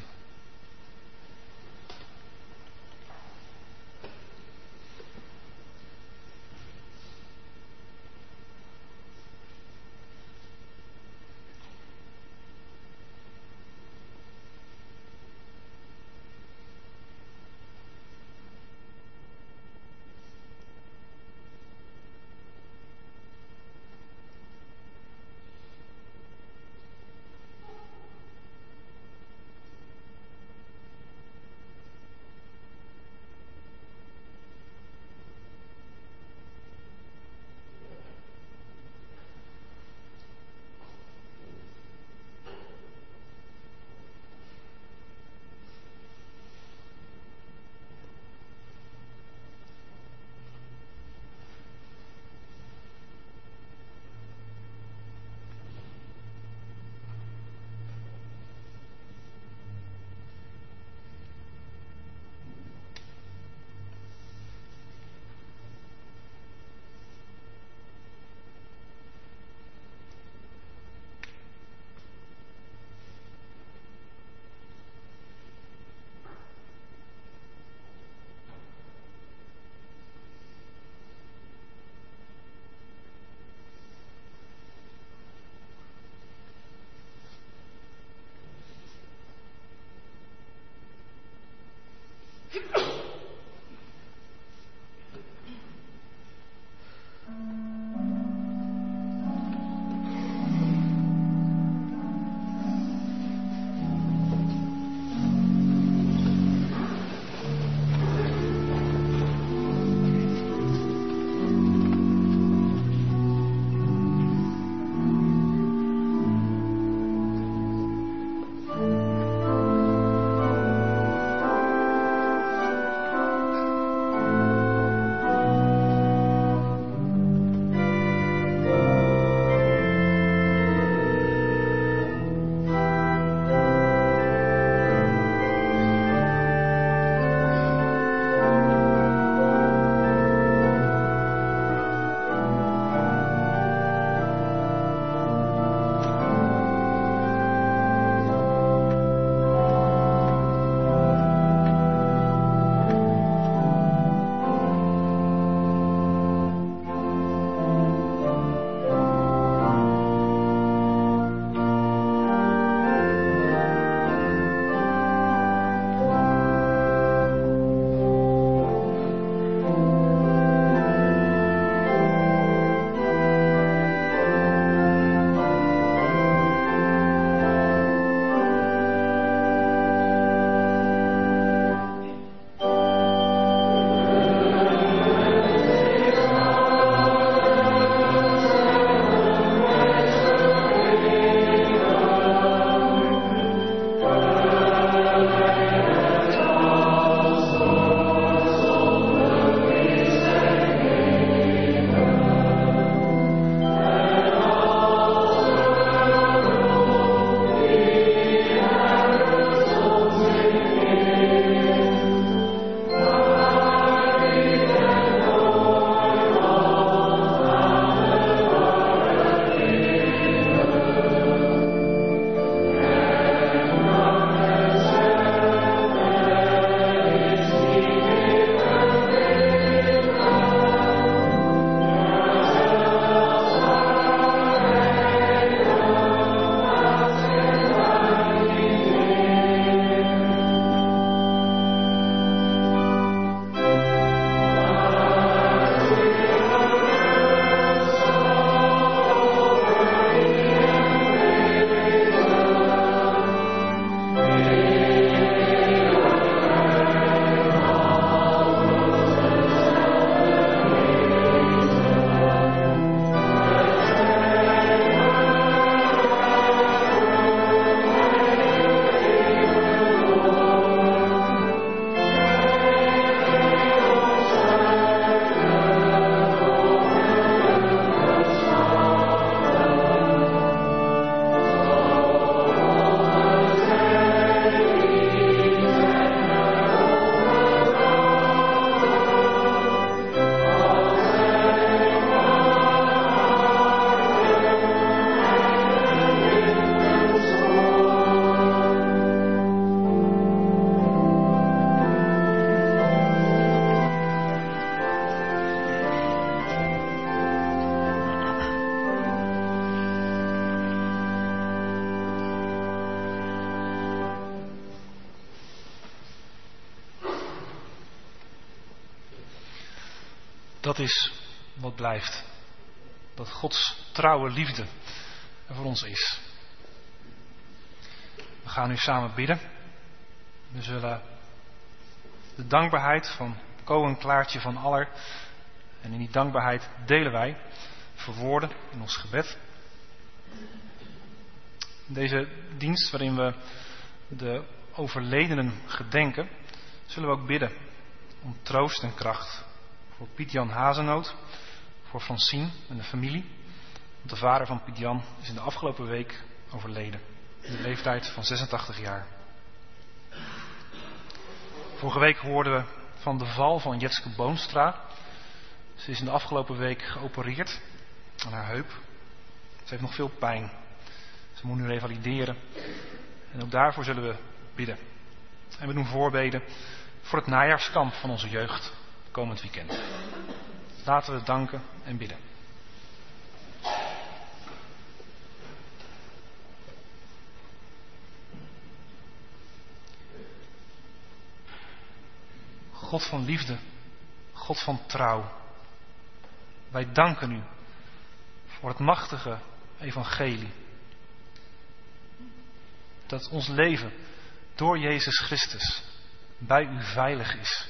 Dat is wat blijft. Dat Gods trouwe liefde er voor ons is. We gaan nu samen bidden. We zullen de dankbaarheid van Ko en Klaartje van Aller, en in die dankbaarheid delen wij, verwoorden in ons gebed. In deze dienst waarin we de overledenen gedenken, zullen we ook bidden om troost en kracht. Voor Piet-Jan Hazenoot, voor Francine en de familie. Want de vader van Piet-Jan is in de afgelopen week overleden. In de leeftijd van 86 jaar. Vorige week hoorden we van de val van Jetske Boonstra. Ze is in de afgelopen week geopereerd aan haar heup. Ze heeft nog veel pijn. Ze moet nu revalideren. En ook daarvoor zullen we bidden. En we doen voorbeden voor het najaarskamp van onze jeugd komend weekend. Laten we danken en bidden. God van liefde, God van trouw. Wij danken u voor het machtige evangelie. Dat ons leven door Jezus Christus bij u veilig is.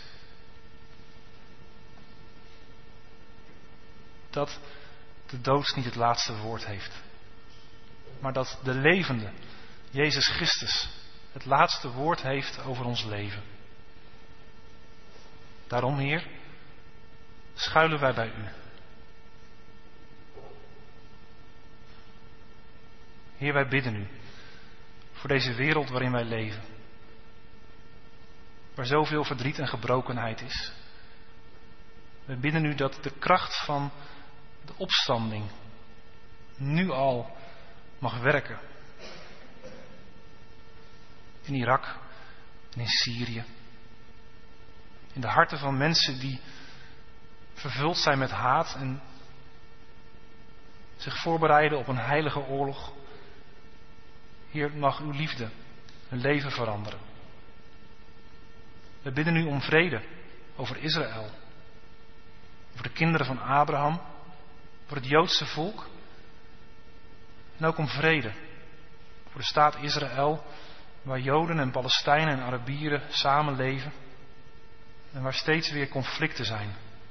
Dat de dood niet het laatste woord heeft. Maar dat de levende Jezus Christus het laatste woord heeft over ons leven. Daarom, Heer, schuilen wij bij u. Heer, wij bidden u voor deze wereld waarin wij leven. Waar zoveel verdriet en gebrokenheid is. We bidden u dat de kracht van de opstanding nu al mag werken. In Irak en in Syrië. In de harten van mensen die vervuld zijn met haat en zich voorbereiden op een heilige oorlog. Heer, mag uw liefde hun leven veranderen. We bidden u om vrede over Israël. Over de kinderen van Abraham. Voor het Joodse volk. En ook om vrede voor de staat Israël. Waar Joden en Palestijnen en Arabieren samenleven. En waar steeds weer conflicten zijn.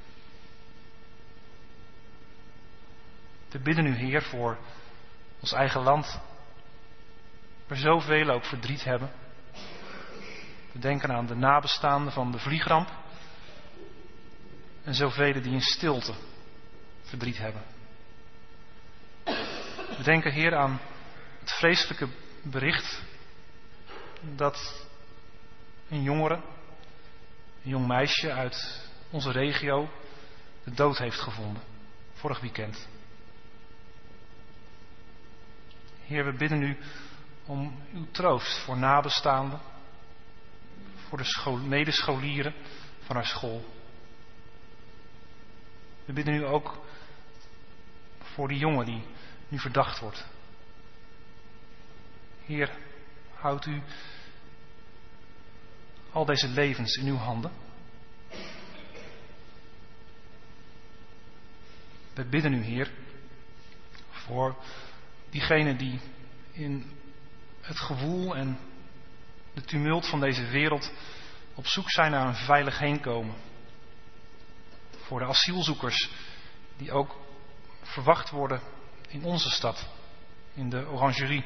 We bidden u, Heer, voor ons eigen land. Waar zoveel ook verdriet hebben. We denken aan de nabestaanden van de vliegramp. En zoveel die in stilte verdriet hebben. We denken, Heer, aan het vreselijke bericht dat een jongere, een jong meisje uit onze regio, de dood heeft gevonden. Vorig weekend. Heer, we bidden u om uw troost voor nabestaanden. Voor de medescholieren van haar school. We bidden u ook voor die jongen die nu verdacht wordt. Heer, houdt u al deze levens in uw handen. We bidden u, Heer, voor diegenen die in het gewoel en de tumult van deze wereld op zoek zijn naar een veilig heenkomen. Voor de asielzoekers die ook verwacht worden in onze stad, in de Orangerie.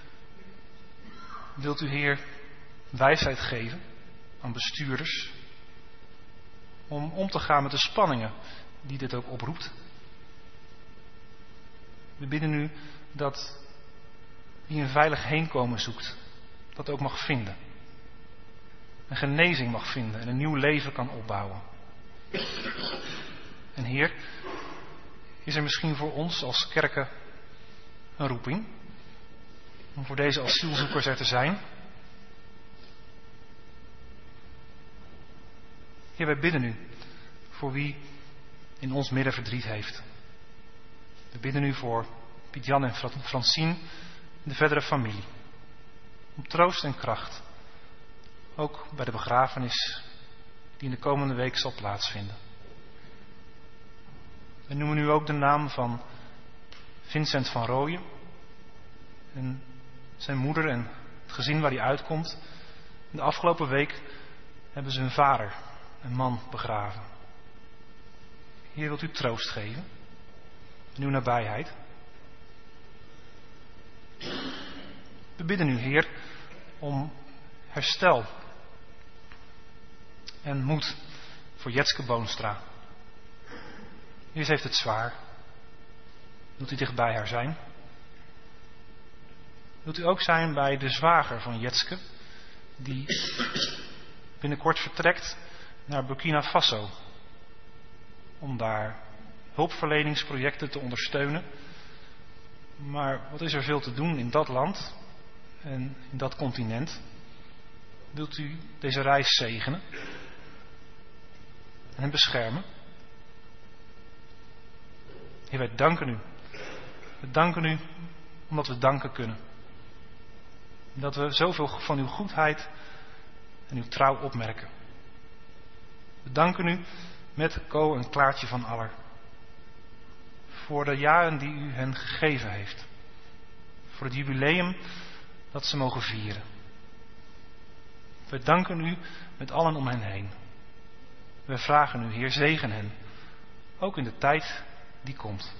Wilt u, Heer, wijsheid geven aan bestuurders om om te gaan met de spanningen die dit ook oproept. We bidden u dat wie een veilig heenkomen zoekt, dat ook mag vinden. Een genezing mag vinden en een nieuw leven kan opbouwen. En Heer, is er misschien voor ons als kerken een roeping om voor deze asielzoekers er te zijn? Heer, wij bidden u voor wie in ons midden verdriet heeft. We bidden u voor Piet-Jan en Francine en de verdere familie. Om troost en kracht. Ook bij de begrafenis die in de komende week zal plaatsvinden. We noemen nu ook de naam van Vincent van Rooyen en zijn moeder en het gezin waar hij uitkomt. De afgelopen week hebben ze hun vader, een man, begraven. Heer, wilt u troost geven in uw nabijheid? We bidden u, Heer, om herstel en moed voor Jetske Boonstra. Heer, ze heeft het zwaar. Wilt u dicht bij haar zijn? Wilt u ook zijn bij de zwager van Jetske, die binnenkort vertrekt naar Burkina Faso, om daar hulpverleningsprojecten te ondersteunen. Maar wat is er veel te doen in dat land en in dat continent? Wilt u deze reis zegenen en hem beschermen? Heer, wij danken u. We danken u omdat we danken kunnen. En dat we zoveel van uw goedheid en uw trouw opmerken. We danken u met Ko en Klaartje van Aller voor de jaren die u hen gegeven heeft. Voor het jubileum dat ze mogen vieren. We danken u met allen om hen heen. We vragen u, Heer, zegen hen. Ook in de tijd die komt.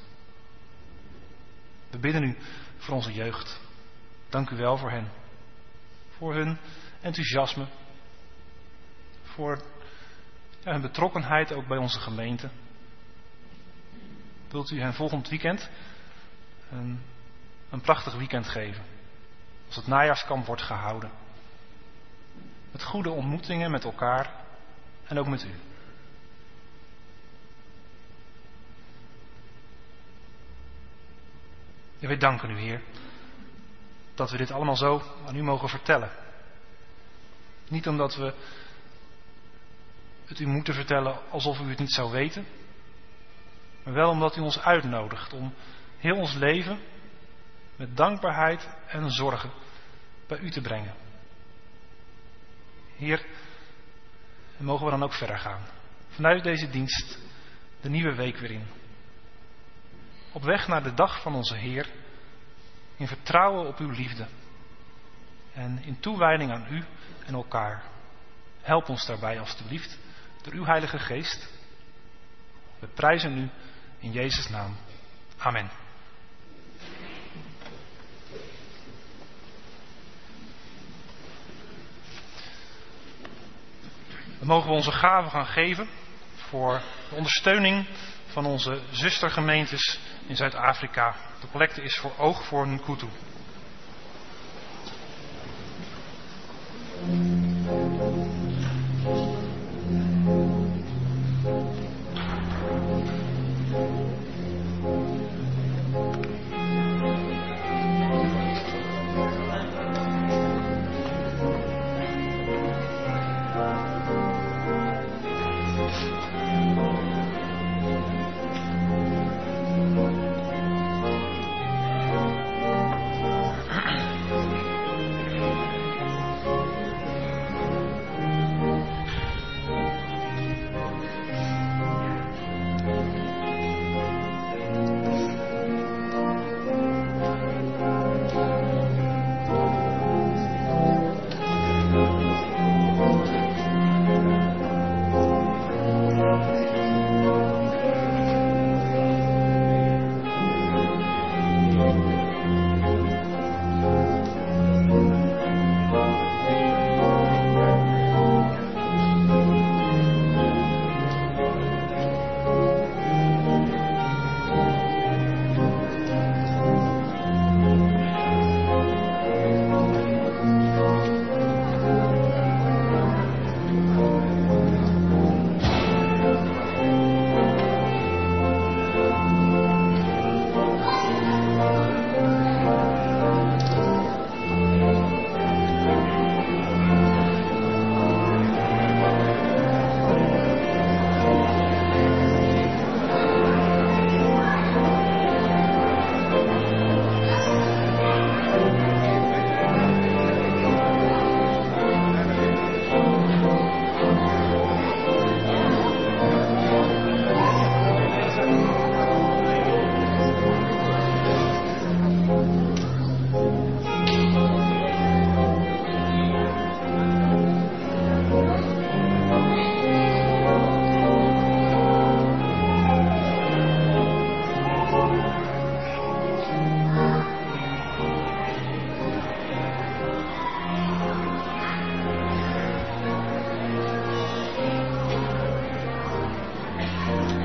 We bidden u voor onze jeugd. Dank u wel voor hen. Voor hun enthousiasme. Voor hun betrokkenheid ook bij onze gemeente. Wilt u hen volgend weekend een prachtig weekend geven. Als het najaarskamp wordt gehouden. Met goede ontmoetingen met elkaar en ook met u. Ja, wij danken u, Heer, dat we dit allemaal zo aan u mogen vertellen. Niet omdat we het u moeten vertellen alsof u het niet zou weten, maar wel omdat u ons uitnodigt om heel ons leven met dankbaarheid en zorgen bij u te brengen. Heer, en mogen we dan ook verder gaan. Vanuit deze dienst de nieuwe week weer in. Op weg naar de dag van onze Heer. In vertrouwen op uw liefde. En in toewijding aan u en elkaar. Help ons daarbij alstublieft door uw Heilige Geest. We prijzen u in Jezus' naam. Amen. We mogen onze gaven gaan geven voor de ondersteuning van onze zustergemeentes in Zuid-Afrika. De collecte is voor Oog voor Nkutu.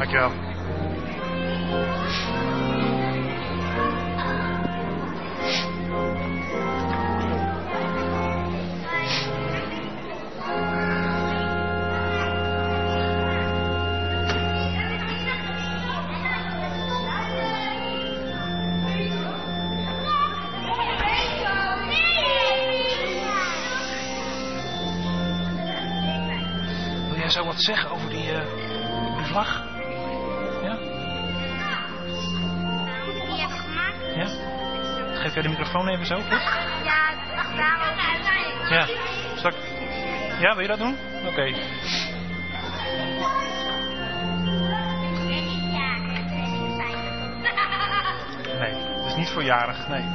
Dankjewel. Wil jij zo wat zeggen over die vlag? Ja? Die heb ik gemaakt. Ja? Geef jij de microfoon even zo, goed? Ja, daarom uitzien. Ja. Zal ik... Ja, wil je dat doen? Oké. Nee, het is niet voorjarig, nee.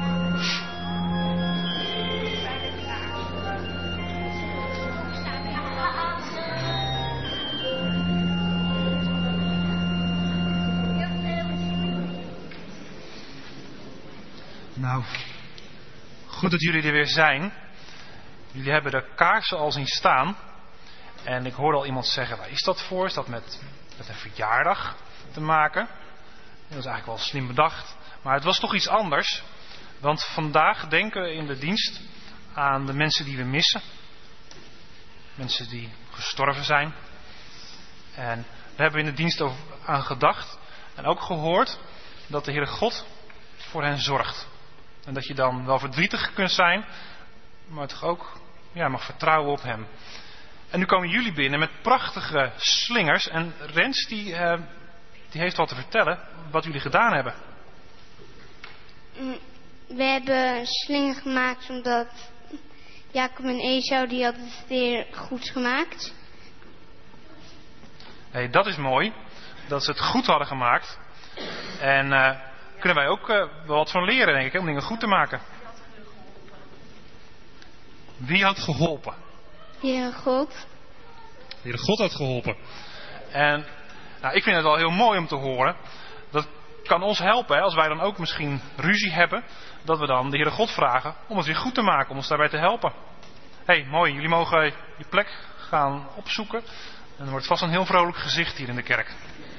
Nou, goed dat jullie er weer zijn. Jullie hebben de kaarsen al zien staan. En ik hoorde al iemand zeggen, waar is dat voor? Is dat met een verjaardag te maken? Dat is eigenlijk wel slim bedacht. Maar het was toch iets anders. Want vandaag denken we in de dienst aan de mensen die we missen. Mensen die gestorven zijn. En daar hebben we in de dienst aan gedacht. En ook gehoord dat de Heere God voor hen zorgt. En dat je dan wel verdrietig kunt zijn, maar toch ook mag vertrouwen op hem. En nu komen jullie binnen met prachtige slingers. En Rens die heeft wat te vertellen wat jullie gedaan hebben. We hebben een slinger gemaakt omdat Jacob en Esau die hadden het weer goed gemaakt. Hey, dat is mooi. Dat ze het goed hadden gemaakt. En kunnen wij ook wel wat van leren, denk ik, om dingen goed te maken. Wie had geholpen? Heere God. De Heere God had geholpen. En ik vind het wel heel mooi om te horen. Dat kan ons helpen, hè, als wij dan ook misschien ruzie hebben. Dat we dan de Heere God vragen om het weer goed te maken, om ons daarbij te helpen. Hey, mooi. Jullie mogen je plek gaan opzoeken. En er wordt vast een heel vrolijk gezicht hier in de kerk.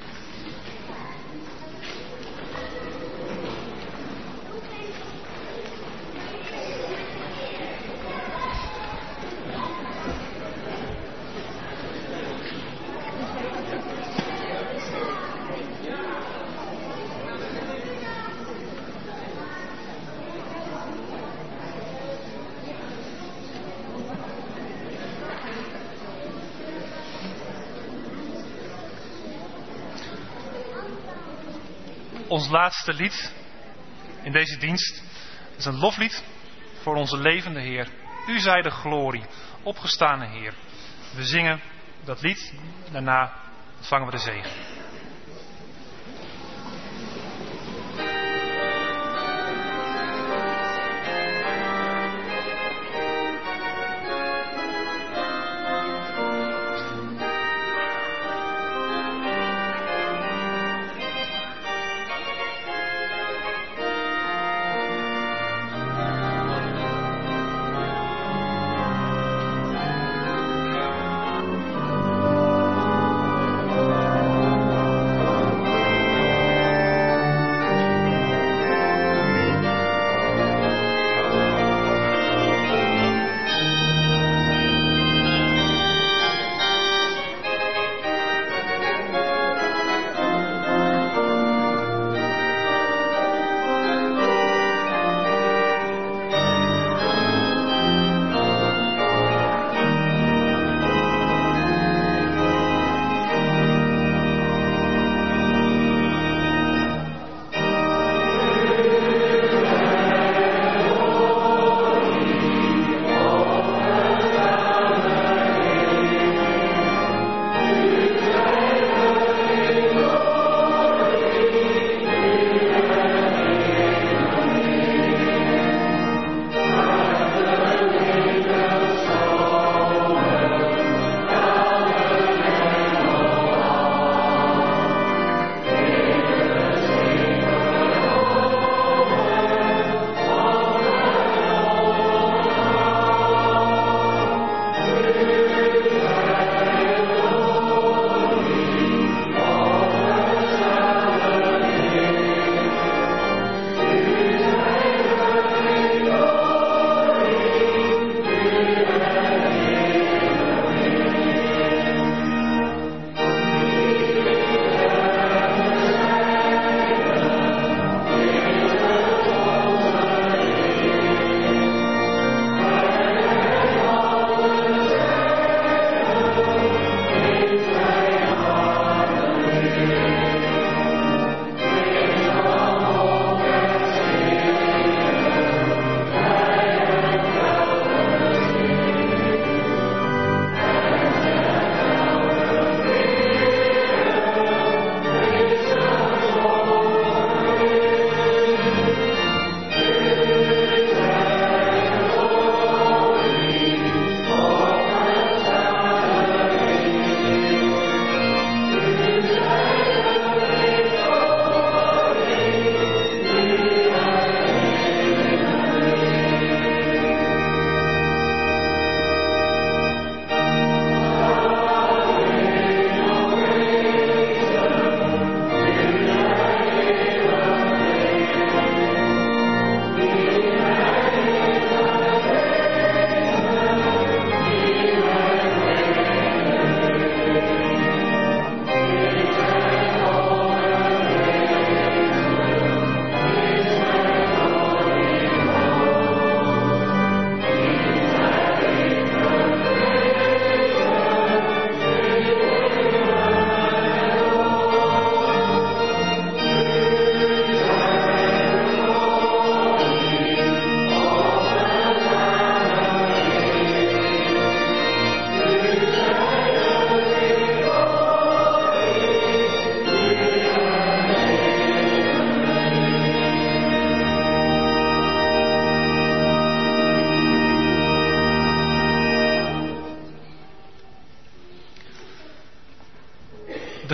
Ons laatste lied in deze dienst is een loflied voor onze levende Heer. U zij de glorie, opgestane Heer. We zingen dat lied, daarna ontvangen we de zegen.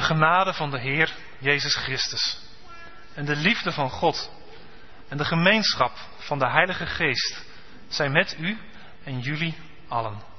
genade van de Heer Jezus Christus en de liefde van God en de gemeenschap van de Heilige Geest zijn met u en jullie allen.